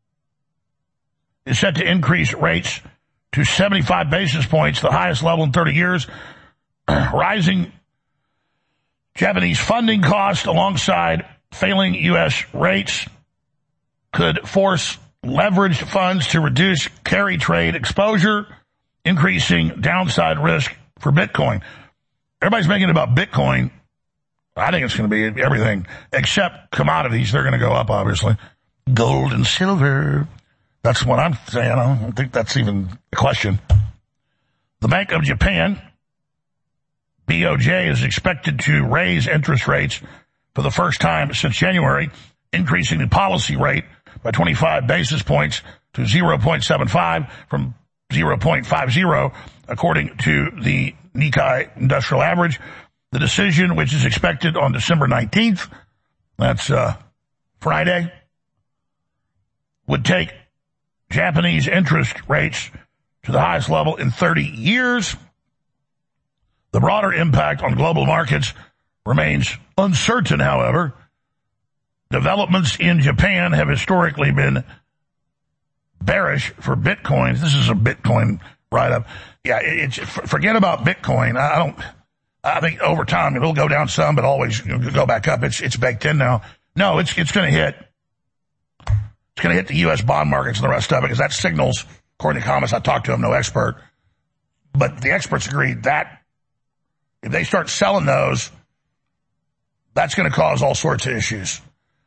is set to increase rates to seventy-five basis points, the highest level in thirty years. Rising Japanese funding costs alongside failing U S rates could force leveraged funds to reduce carry trade exposure, increasing downside risk for Bitcoin. Everybody's making it about Bitcoin. I think it's going to be everything except commodities. They're going to go up, obviously. Gold and silver. That's what I'm saying. I don't think that's even a question. The Bank of Japan, B O J, is expected to raise interest rates for the first time since January, increasing the policy rate by twenty-five basis points to zero point seven five from zero point five zero, according to the Nikkei Industrial Average. The decision, which is expected on December nineteenth, that's uh, Friday, would take Japanese interest rates to the highest level in thirty years. The broader impact on global markets remains uncertain, however. Developments in Japan have historically been bearish for Bitcoin. This is a Bitcoin write-up. Yeah, it's, forget about Bitcoin. I don't, I think over time it'll go down some, but always go back up. It's, it's baked in now. No, it's, it's going to hit, it's going to hit the U S bond markets and the rest of it, because that signals, according to comments I talked to, I'm no expert, but the experts agree that if they start selling those, that's going to cause all sorts of issues.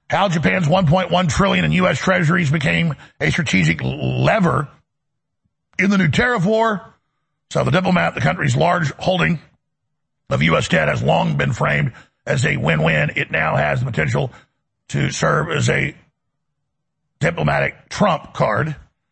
how Japan's one point one trillion dollars in U S treasuries became a strategic lever in the new tariff war. So the diplomat, the country's large holding of U S debt has long been framed as a win-win. It now has the potential to serve as a diplomatic trump card.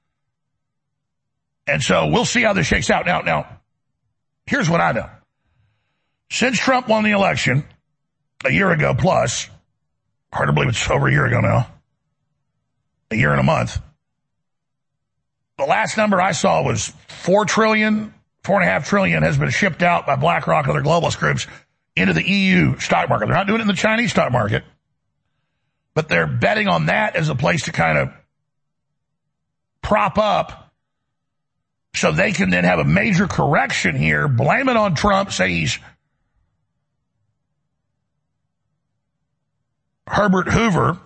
And so we'll see how this shakes out. Now, now, here's what I know. Since Trump won the election a year ago plus, hard to believe it's over a year ago now, a year and a month, the last number I saw was four trillion, four and a half trillion has been shipped out by BlackRock and other globalist groups into the E U stock market. They're not doing it in the Chinese stock market, but they're betting on that as a place to kind of prop up so they can then have a major correction here, blame it on Trump, say he's Herbert Hoover,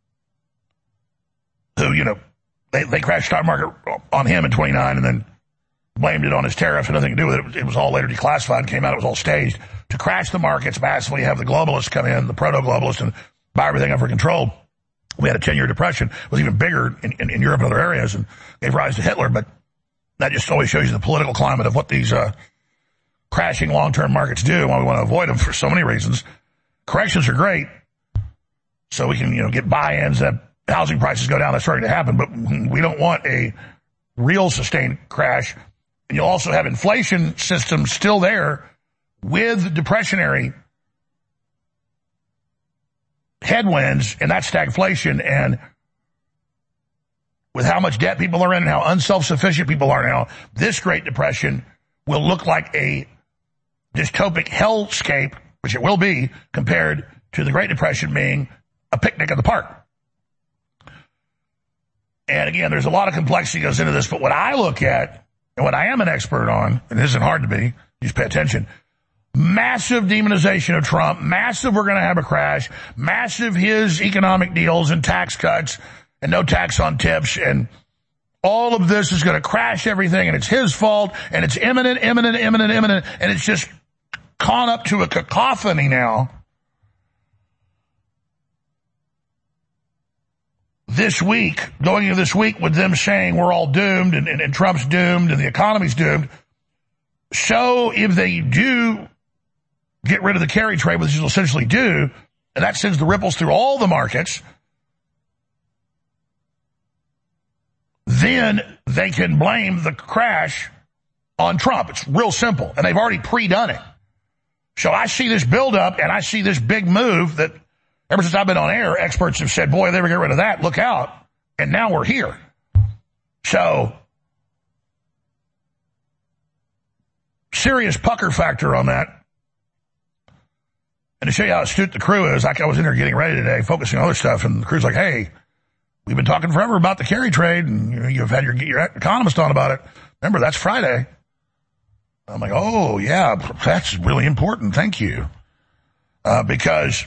who, you know, they, they crashed the stock market on him in twenty-nine and then blamed it on his tariffs, had nothing to do with it. It was, it was all later declassified, came out, it was all staged to crash the markets massively, have the globalists come in, the proto-globalists, and buy everything under control. We had a ten-year depression. It was even bigger in, in, in Europe and other areas and gave rise to Hitler, but that just always shows you the political climate of what these uh, crashing long-term markets do, why we want to avoid them for so many reasons. Corrections are great, so we can, you know, get buy-ins, that housing prices go down. That's starting to happen, but we don't want a real sustained crash. And you'll also have inflation systems still there with depressionary headwinds, and that's stagflation. And with how much debt people are in and how unself-sufficient people are now, this Great Depression will look like a dystopic hellscape, which it will be, compared to the Great Depression being a picnic at the park. And again, there's a lot of complexity goes into this, but what I look at, and what I am an expert on, and it isn't hard to be, you just pay attention, massive demonization of Trump, massive we're going to have a crash, massive his economic deals and tax cuts, and no tax on tips, and all of this is going to crash everything, and it's his fault, and it's imminent, imminent, imminent, imminent, and it's just caught up to a cacophony now. This week, going into this week with them saying we're all doomed, and, and, and Trump's doomed, and the economy's doomed. So if they do get rid of the carry trade, which they'll essentially do, and that sends the ripples through all the markets, then they can blame the crash on Trump. It's real simple, and they've already pre-done it. So I see this buildup, and I see this big move that ever since I've been on air, experts have said, boy, if they ever get rid of that, look out. And now we're here. So, serious pucker factor on that. And to show you how astute the crew is, like I was in there getting ready today, focusing on other stuff, and the crew's like, hey, we've been talking forever about the carry trade, and you know, you've had your, your economist on about it. Remember, that's Friday. I'm like, oh, yeah, that's really important. Thank you. Uh, because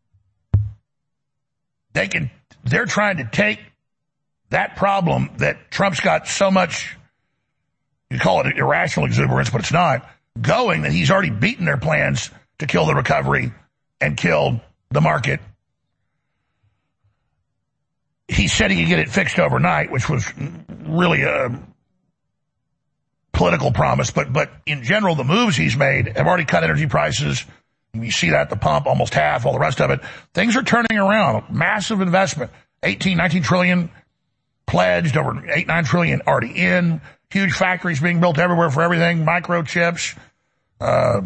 they can, they're trying to take that problem that Trump's got so much, you call it irrational exuberance, but it's not, going, that he's already beaten their plans to kill the recovery and kill the market. He said he could get it fixed overnight, which was really a political promise. But but in general, the moves he's made have already cut energy prices. You see that at the pump, almost half, all the rest of it. Things are turning around. Massive investment. eighteen, nineteen trillion pledged, over eight, nine trillion already in. Huge factories being built everywhere for everything. Microchips, uh,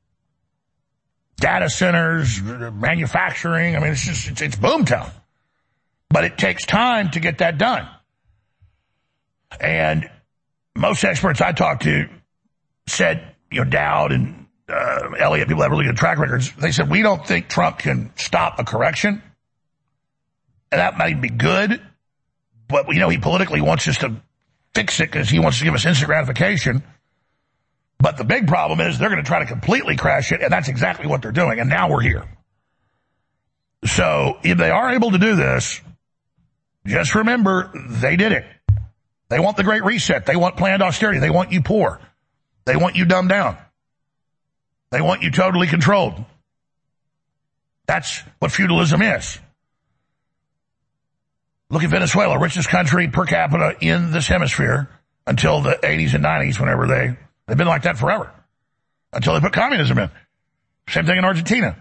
data centers, manufacturing. I mean, it's just, it's, it's boomtown. But it takes time to get that done. And most experts I talked to said, you know, Dowd and uh, Elliott, people that have really good track records, they said, we don't think Trump can stop a correction. And that might be good. But, you know, he politically wants us to fix it because he wants to give us instant gratification. But the big problem is they're going to try to completely crash it, and that's exactly what they're doing. And now we're here. So if they are able to do this, just remember, they did it. They want the Great Reset. They want planned austerity. They want you poor. They want you dumbed down. They want you totally controlled. That's what feudalism is. Look at Venezuela, richest country per capita in this hemisphere until the eighties and nineties, whenever they, they've been like that forever. Until they put communism in. Same thing in Argentina.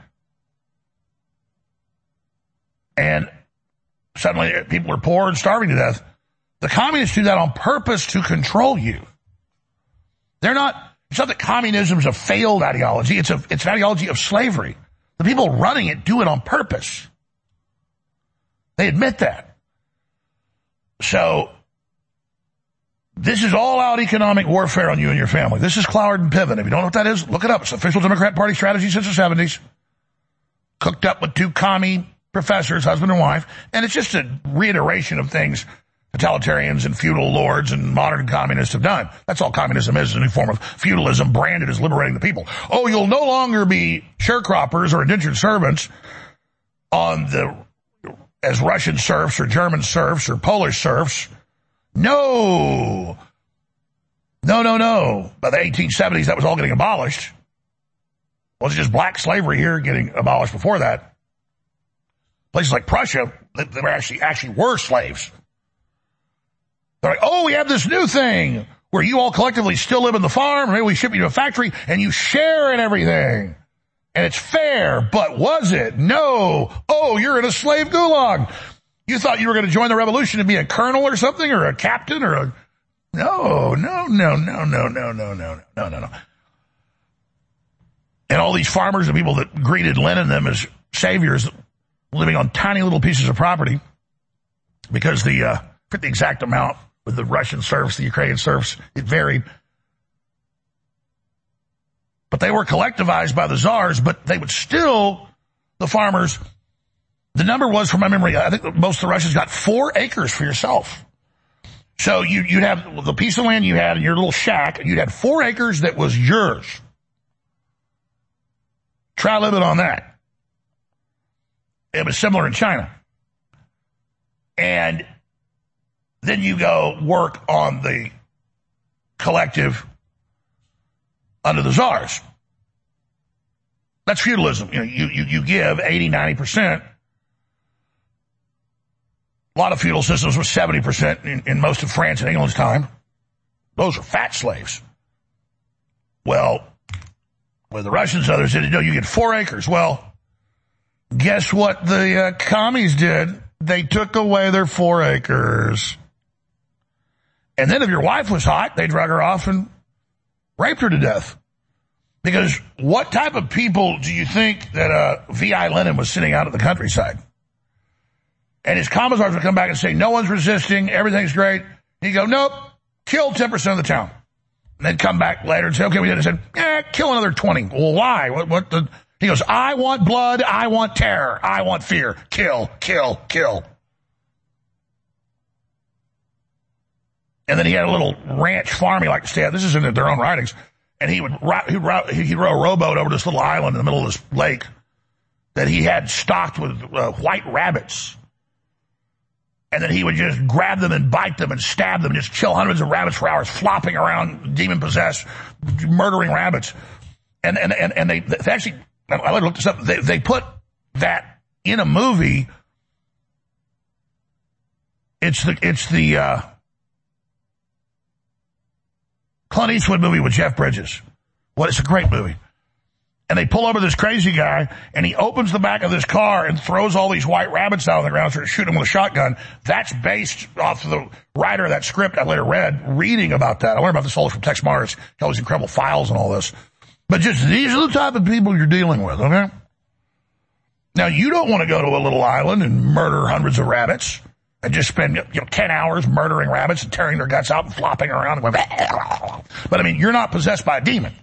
And suddenly people are poor and starving to death. The communists do that on purpose to control you. They're not, it's not that communism is a failed ideology. It's a, it's an ideology of slavery. The people running it do it on purpose. They admit that. So, this is all-out economic warfare on you and your family. This is Cloward and Piven. If you don't know what that is, look it up. It's official Democrat Party strategy since the seventies. Cooked up with two commie professors, husband and wife. And it's just a reiteration of things totalitarians and feudal lords and modern communists have done. That's all communism is, a new form of feudalism branded as liberating the people. Oh, you'll no longer be sharecroppers or indentured servants on the, as Russian serfs or German serfs or Polish serfs. No. No, no, no. By the eighteen seventies, that was all getting abolished. It wasn't just black slavery here getting abolished before that. Places like Prussia, they were actually, actually were slaves. They're like, oh, we have this new thing where you all collectively still live in the farm, and maybe we ship you to a factory, and you share in everything. And it's fair, but was it? No. Oh, you're in a slave gulag. You thought you were going to join the revolution and be a colonel or something, or a captain, or a... No, no, no, no, no, no, no, no, no, no, no. And all these farmers and people that greeted Lenin and them as saviors living on tiny little pieces of property because the, uh, for the exact amount with the Russian serfs, the Ukrainian serfs, it varied. But they were collectivized by the czars, but they would still, the farmers, the number was, from my memory, I think most of the Russians got four acres for yourself. So you, you'd have the piece of land you had in your little shack, and you'd have four acres that was yours. Try living on that. It was similar in China. And then you go work on the collective under the czars. That's feudalism. You know, you, you, you give eighty, ninety percent. A lot of feudal systems were seventy percent in, in most of France and England's time. Those are fat slaves. Well, with the Russians and others, they didn't know you get four acres. Well, guess what the uh, commies did? They took away their four acres. And then if your wife was hot, they drug her off and raped her to death. Because what type of people do you think that uh, V I Lenin was sitting out at the countryside? And his commissars would come back and say, no one's resisting, everything's great. He'd go, nope, kill ten percent of the town. And they'd come back later and say, okay, we did it. He said, eh, kill another twenty. Well, why? What, what the? He goes, I want blood, I want terror, I want fear. Kill, kill, kill. And then he had a little ranch farm he liked to stay at. This is in their own writings. And he would he'd, he'd row a rowboat over this little island in the middle of this lake that he had stocked with uh, white rabbits. And then he would just grab them and bite them and stab them and just kill hundreds of rabbits for hours, flopping around, demon-possessed, murdering rabbits. And and and, and they, they actually, I looked this up, they, they put that in a movie. It's the, it's the, uh, Clint Eastwood movie with Jeff Bridges. Well, it's a great movie. And they pull over this crazy guy, and he opens the back of this car and throws all these white rabbits out on the ground and starts shooting them with a shotgun. That's based off of the writer of that script I later read, reading about that. I learned about this all from Tex Mars, all these incredible files and all this. But just these are the type of people you're dealing with, okay? Now, you don't want to go to a little island and murder hundreds of rabbits and just spend, you know, ten hours murdering rabbits and tearing their guts out and flopping around and going, but I mean, you're not possessed by a demon.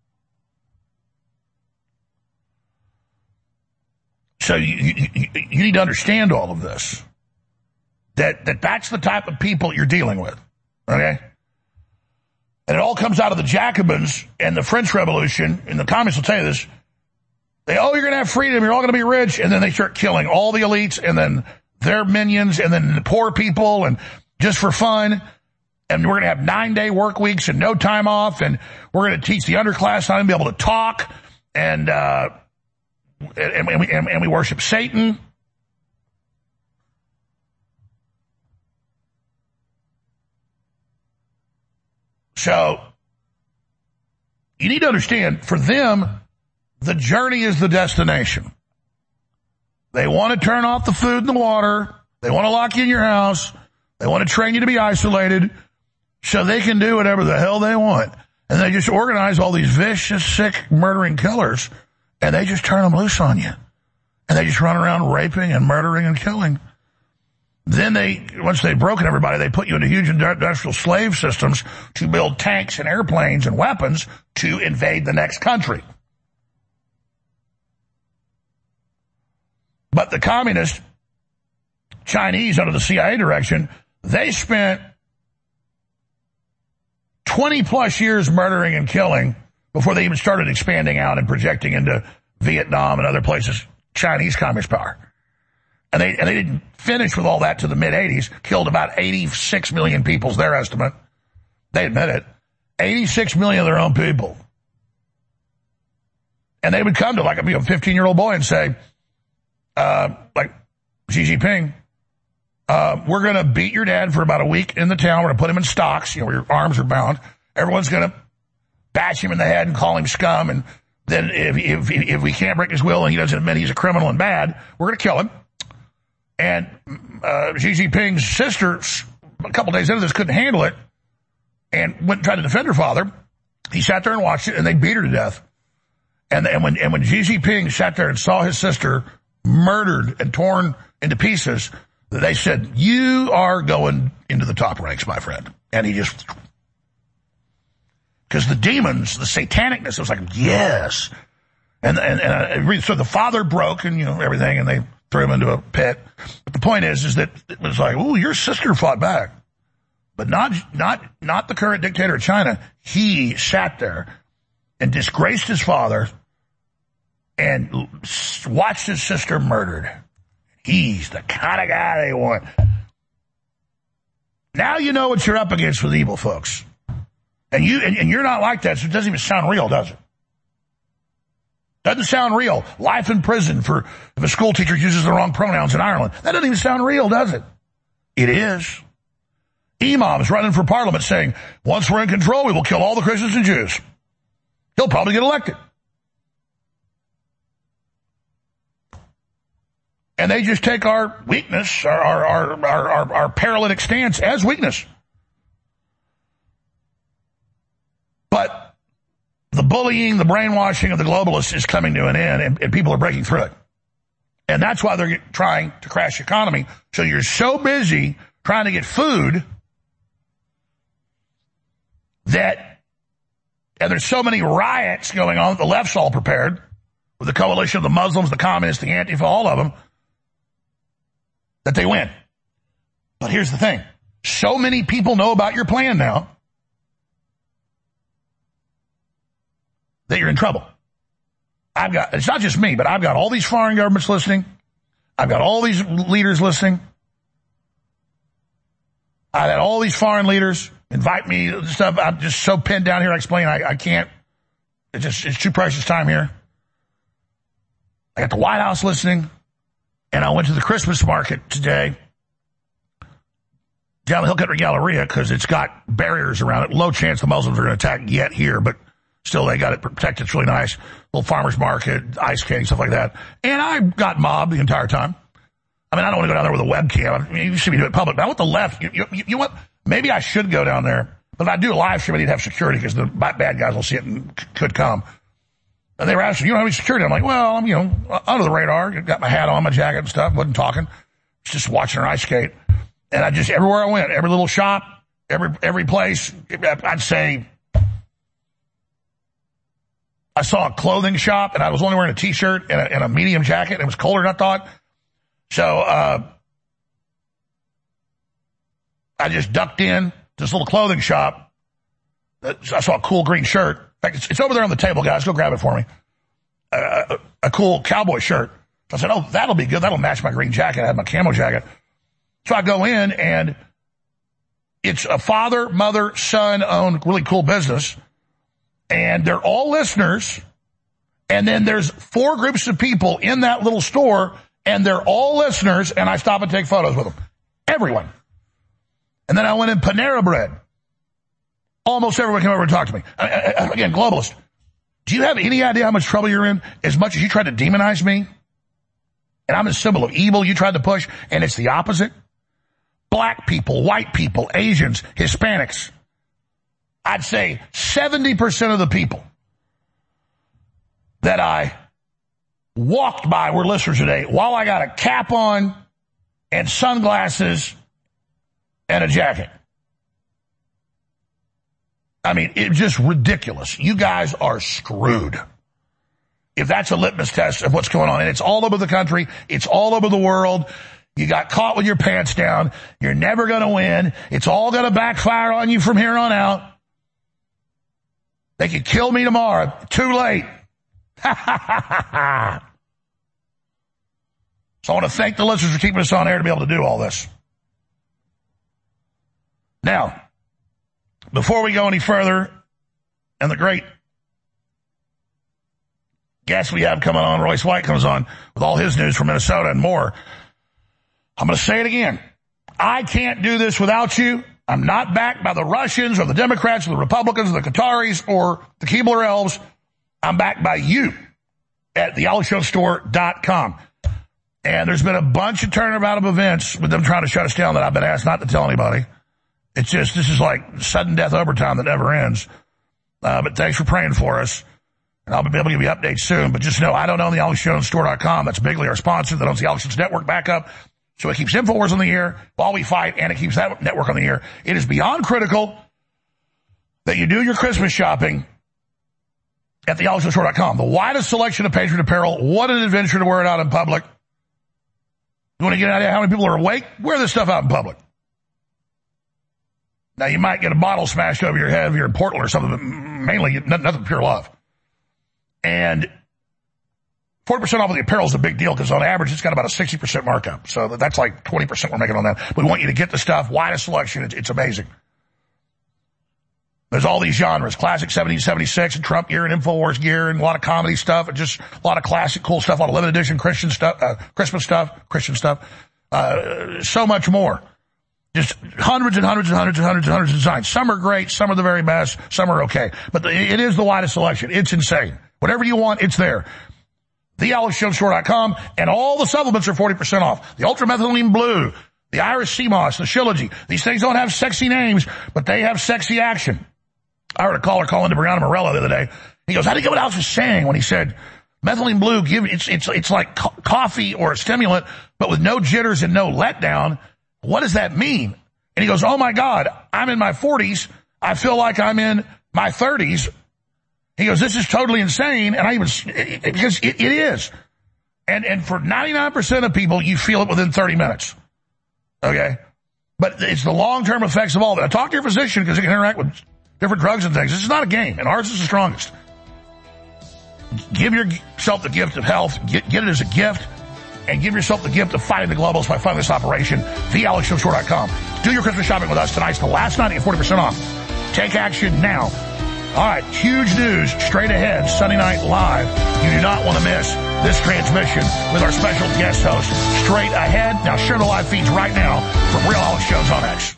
So you, you, you need to understand all of this. That, that that's the type of people you're dealing with. Okay? And it all comes out of the Jacobins and the French Revolution, and the communists will tell you this. They, oh, you're going to have freedom, you're all going to be rich, and then they start killing all the elites, and then their minions, and then the poor people, and just for fun. And we're going to have nine-day work weeks and no time off, and we're going to teach the underclass how to be able to talk, and, uh, and, and, we, and, and we worship Satan. So, you need to understand, for them, the journey is the destination. They want to turn off the food and the water. They want to lock you in your house. They want to train you to be isolated so they can do whatever the hell they want. And they just organize all these vicious, sick, murdering killers, and they just turn them loose on you. And they just run around raping and murdering and killing. Then they, once they've broken everybody, they put you into huge industrial slave systems to build tanks and airplanes and weapons to invade the next country. But the communist Chinese, under the C I A direction, they spent twenty plus years murdering and killing before they even started expanding out and projecting into Vietnam and other places, Chinese communist power. And they, and they didn't finish with all that to the mid-eighties, killed about eighty-six million people is their estimate. They admit it. eighty-six million of their own people. And they would come to like a fifteen-year-old boy and say, uh, like Xi Jinping, uh, we're going to beat your dad for about a week in the town. We're going to put him in stocks, you know, where your arms are bound. Everyone's going to bash him in the head and call him scum. And then if, if, if we can't break his will and he doesn't admit he's a criminal and bad, we're going to kill him. And uh, Xi Jinping's sister, a couple days into this, couldn't handle it and went and tried to defend her father. He sat there and watched it, and they beat her to death. And, and when and when Xi Jinping sat there and saw his sister murdered and torn into pieces, they said, "You are going into the top ranks, my friend." And he just, because the demons, the satanicness, it was like, yes. And and, and uh, so the father broke and you know everything, and they threw him into a pit. But the point is, is that it was like, oh, your sister fought back. But not, not, not the current dictator of China. He sat there and disgraced his father and watched his sister murdered. He's the kind of guy they want. Now you know what you're up against with evil folks. And you, and, and you're not like that, so it doesn't even sound real, does it? Doesn't sound real. Life in prison for if a school teacher uses the wrong pronouns in Ireland. That doesn't even sound real, does it? It is. Imam's running for parliament saying, once we're in control, we will kill all the Christians and Jews. He'll probably get elected. And they just take our weakness, our, our, our, our, our, our paralytic stance as weakness. But the bullying, the brainwashing of the globalists is coming to an end, and, and people are breaking through it. And that's why they're trying to crash the economy. So you're so busy trying to get food that, and there's so many riots going on, the left's all prepared, with the coalition of the Muslims, the communists, the Antifa, all of them, that they win. But here's the thing. So many people know about your plan now that you're in trouble. I've got, it's not just me, but I've got all these foreign governments listening. I've got all these leaders listening. I've had all these foreign leaders invite me stuff. I'm just so pinned down here. I explain I, I can't. It's just, it's too precious time here. I got the White House listening, and I went to the Christmas market today down the Hill Country Galleria because it's got barriers around it. Low chance the Muslims are going to attack yet here, but still, they got it protected. It's really nice. Little farmer's market, ice skating, stuff like that. And I got mobbed the entire time. I mean, I don't want to go down there with a webcam. I mean, you should be doing it public. But I want the left. You, you, you know what? Maybe I should go down there. But if I do a live stream, I need to have security because the bad guys will see it and c- could come. And they were asking, you don't have any security? I'm like, well, I'm, you know, under the radar. Got my hat on, my jacket and stuff. Wasn't talking. Just watching her ice skate. And I just, everywhere I went, every little shop, every, every place, I'd say, I saw a clothing shop, and I was only wearing a T-shirt and a, and a medium jacket, and it was colder than I thought. So uh, I just ducked in to this little clothing shop. I saw a cool green shirt. In fact, it's, it's over there on the table, guys. Go grab it for me. Uh, a, a cool cowboy shirt. So I said, oh, that'll be good. That'll match my green jacket. I had my camo jacket. So I go in, and it's a father, mother, son-owned really cool business. And they're all listeners, and then there's four groups of people in that little store, and they're all listeners, and I stop and take photos with them. Everyone. And then I went in Panera Bread. Almost everyone came over and talked to me. I, I, again, globalist. Do you have any idea how much trouble you're in? As much as you tried to demonize me, and I'm a symbol of evil you tried to push, and it's the opposite. Black people, white people, Asians, Hispanics. I'd say seventy percent of the people that I walked by were listeners today while I got a cap on and sunglasses and a jacket. I mean, it's just ridiculous. You guys are screwed. If that's a litmus test of what's going on. And it's all over the country. It's all over the world. You got caught with your pants down. You're never going to win. It's all going to backfire on you from here on out. They could kill me tomorrow. Too late. Ha ha ha ha ha. So I want to thank the listeners for keeping us on air to be able to do all this. Now, before we go any further, and the great guest we have coming on, Royce White, comes on with all his news from Minnesota and more, I'm going to say it again. I can't do this without you. I'm not backed by the Russians or the Democrats or the Republicans or the Qataris or the Keebler elves. I'm backed by you at the alex jones store dot com. And there's been a bunch of turnabout of events with them trying to shut us down that I've been asked not to tell anybody. It's just, this is like sudden death overtime that never ends. Uh, but thanks for praying for us. And I'll be able to give you updates soon. But just know, I don't own the alex jones store dot com. That's bigly our sponsor that owns the Alex Jones Network backup. So it keeps InfoWars on the air while we fight, and it keeps that network on the air. It is beyond critical that you do your Christmas shopping at the alex jones store dot com. The widest selection of Patriot apparel. What an adventure to wear it out in public. You want to get an idea how many people are awake? Wear this stuff out in public. Now, you might get a bottle smashed over your head if you're in Portland or something, but mainly nothing pure love. And forty percent off of the apparel is a big deal because on average it's got about a sixty percent markup. So that's like twenty percent we're making on that. We want you to get the stuff, widest selection. It's, it's amazing. There's all these genres, classic seventeen seventy-six and Trump gear and InfoWars gear and a lot of comedy stuff and just a lot of classic cool stuff, a lot of limited edition Christian stuff, uh, Christmas stuff, Christian stuff, uh, so much more. Just hundreds and hundreds and hundreds and hundreds and hundreds of designs. Some are great, some are the very best, some are okay. But the, it is the widest selection. It's insane. Whatever you want, it's there. the alex jones store dot com, and all the supplements are forty percent off. The Ultramethylene Blue, the Iris Sea Moss, the Shilajit. These things don't have sexy names, but they have sexy action. I heard a caller call into Brianna Morello the other day. He goes, I didn't get what Alex was saying when he said, methylene blue, give it's it's it's like co- coffee or a stimulant, but with no jitters and no letdown. What does that mean? And he goes, oh my God, I'm in my forties. I feel like I'm in my thirties. He goes, this is totally insane. And I even, because it, it is. And, and for ninety-nine percent of people, you feel it within thirty minutes. Okay. But it's the long-term effects of all that. Talk to your physician because it can interact with different drugs and things. This is not a game, and ours is the strongest. Give yourself the gift of health. Get, get it as a gift. And give yourself the gift of fighting the globalists by fighting this operation. the alex jones store dot com. Do your Christmas shopping with us. Tonight's the last night. Get forty percent off. Take action now. All right, huge news straight ahead. Sunday Night Live. You do not want to miss this transmission with our special guest host. Straight ahead. Now share the live feeds right now from Real Alex Jones on X.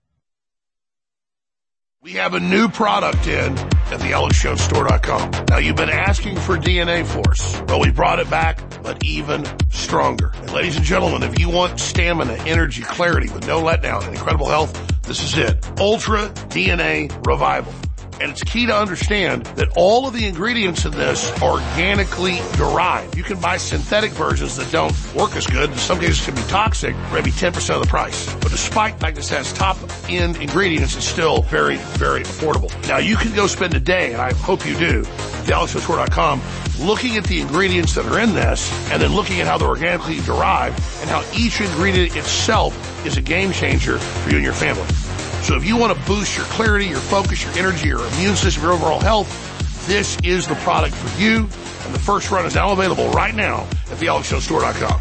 We have a new product in at the alex jones store dot com. Now, you've been asking for D N A Force. Well, we brought it back, but even stronger. And ladies and gentlemen, if you want stamina, energy, clarity with no letdown and incredible health, this is it. Ultra D N A Revival. And it's key to understand that all of the ingredients in this are organically derived. You can buy synthetic versions that don't work as good. In some cases can be toxic, for maybe ten percent of the price. But despite the fact this has top-end ingredients, it's still very, very affordable. Now, you can go spend a day, and I hope you do, at the alex jones store dot com, looking at the ingredients that are in this, and then looking at how they're organically derived, and how each ingredient itself is a game changer for you and your family. So if you want to boost your clarity, your focus, your energy, your immune system, your overall health, this is the product for you. And the first run is now available right now at the alex jones store dot com.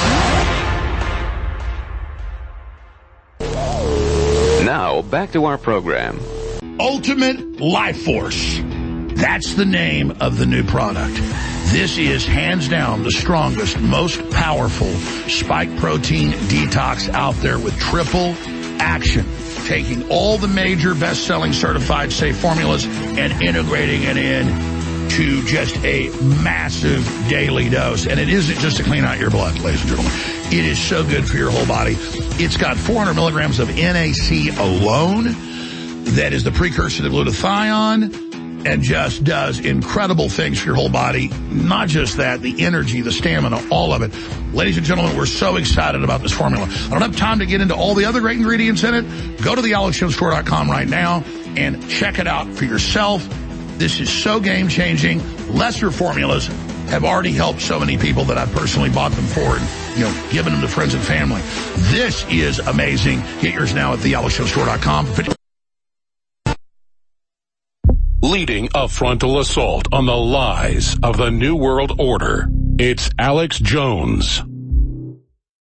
Now, back to our program. Ultimate Life Force. That's the name of the new product. This is hands down the strongest, most powerful spike protein detox out there with triple action. taking all the major best-selling certified safe formulas and integrating it in to just a massive daily dose. And it isn't just to clean out your blood, ladies and gentlemen. It is so good for your whole body. It's got four hundred milligrams of N A C alone. That is the precursor to glutathione, and just does incredible things for your whole body. Not just that, the energy, the stamina, all of it. Ladies and gentlemen, we're so excited about this formula. I don't have time to get into all the other great ingredients in it. Go to the alex jones store dot com right now and check it out for yourself. This is so game-changing. Lesser formulas have already helped so many people that I've personally bought them for and, you know, given them to friends and family. This is amazing. Get yours now at the alex jones store dot com. Leading a frontal assault on the lies of the New World Order, it's Alex Jones.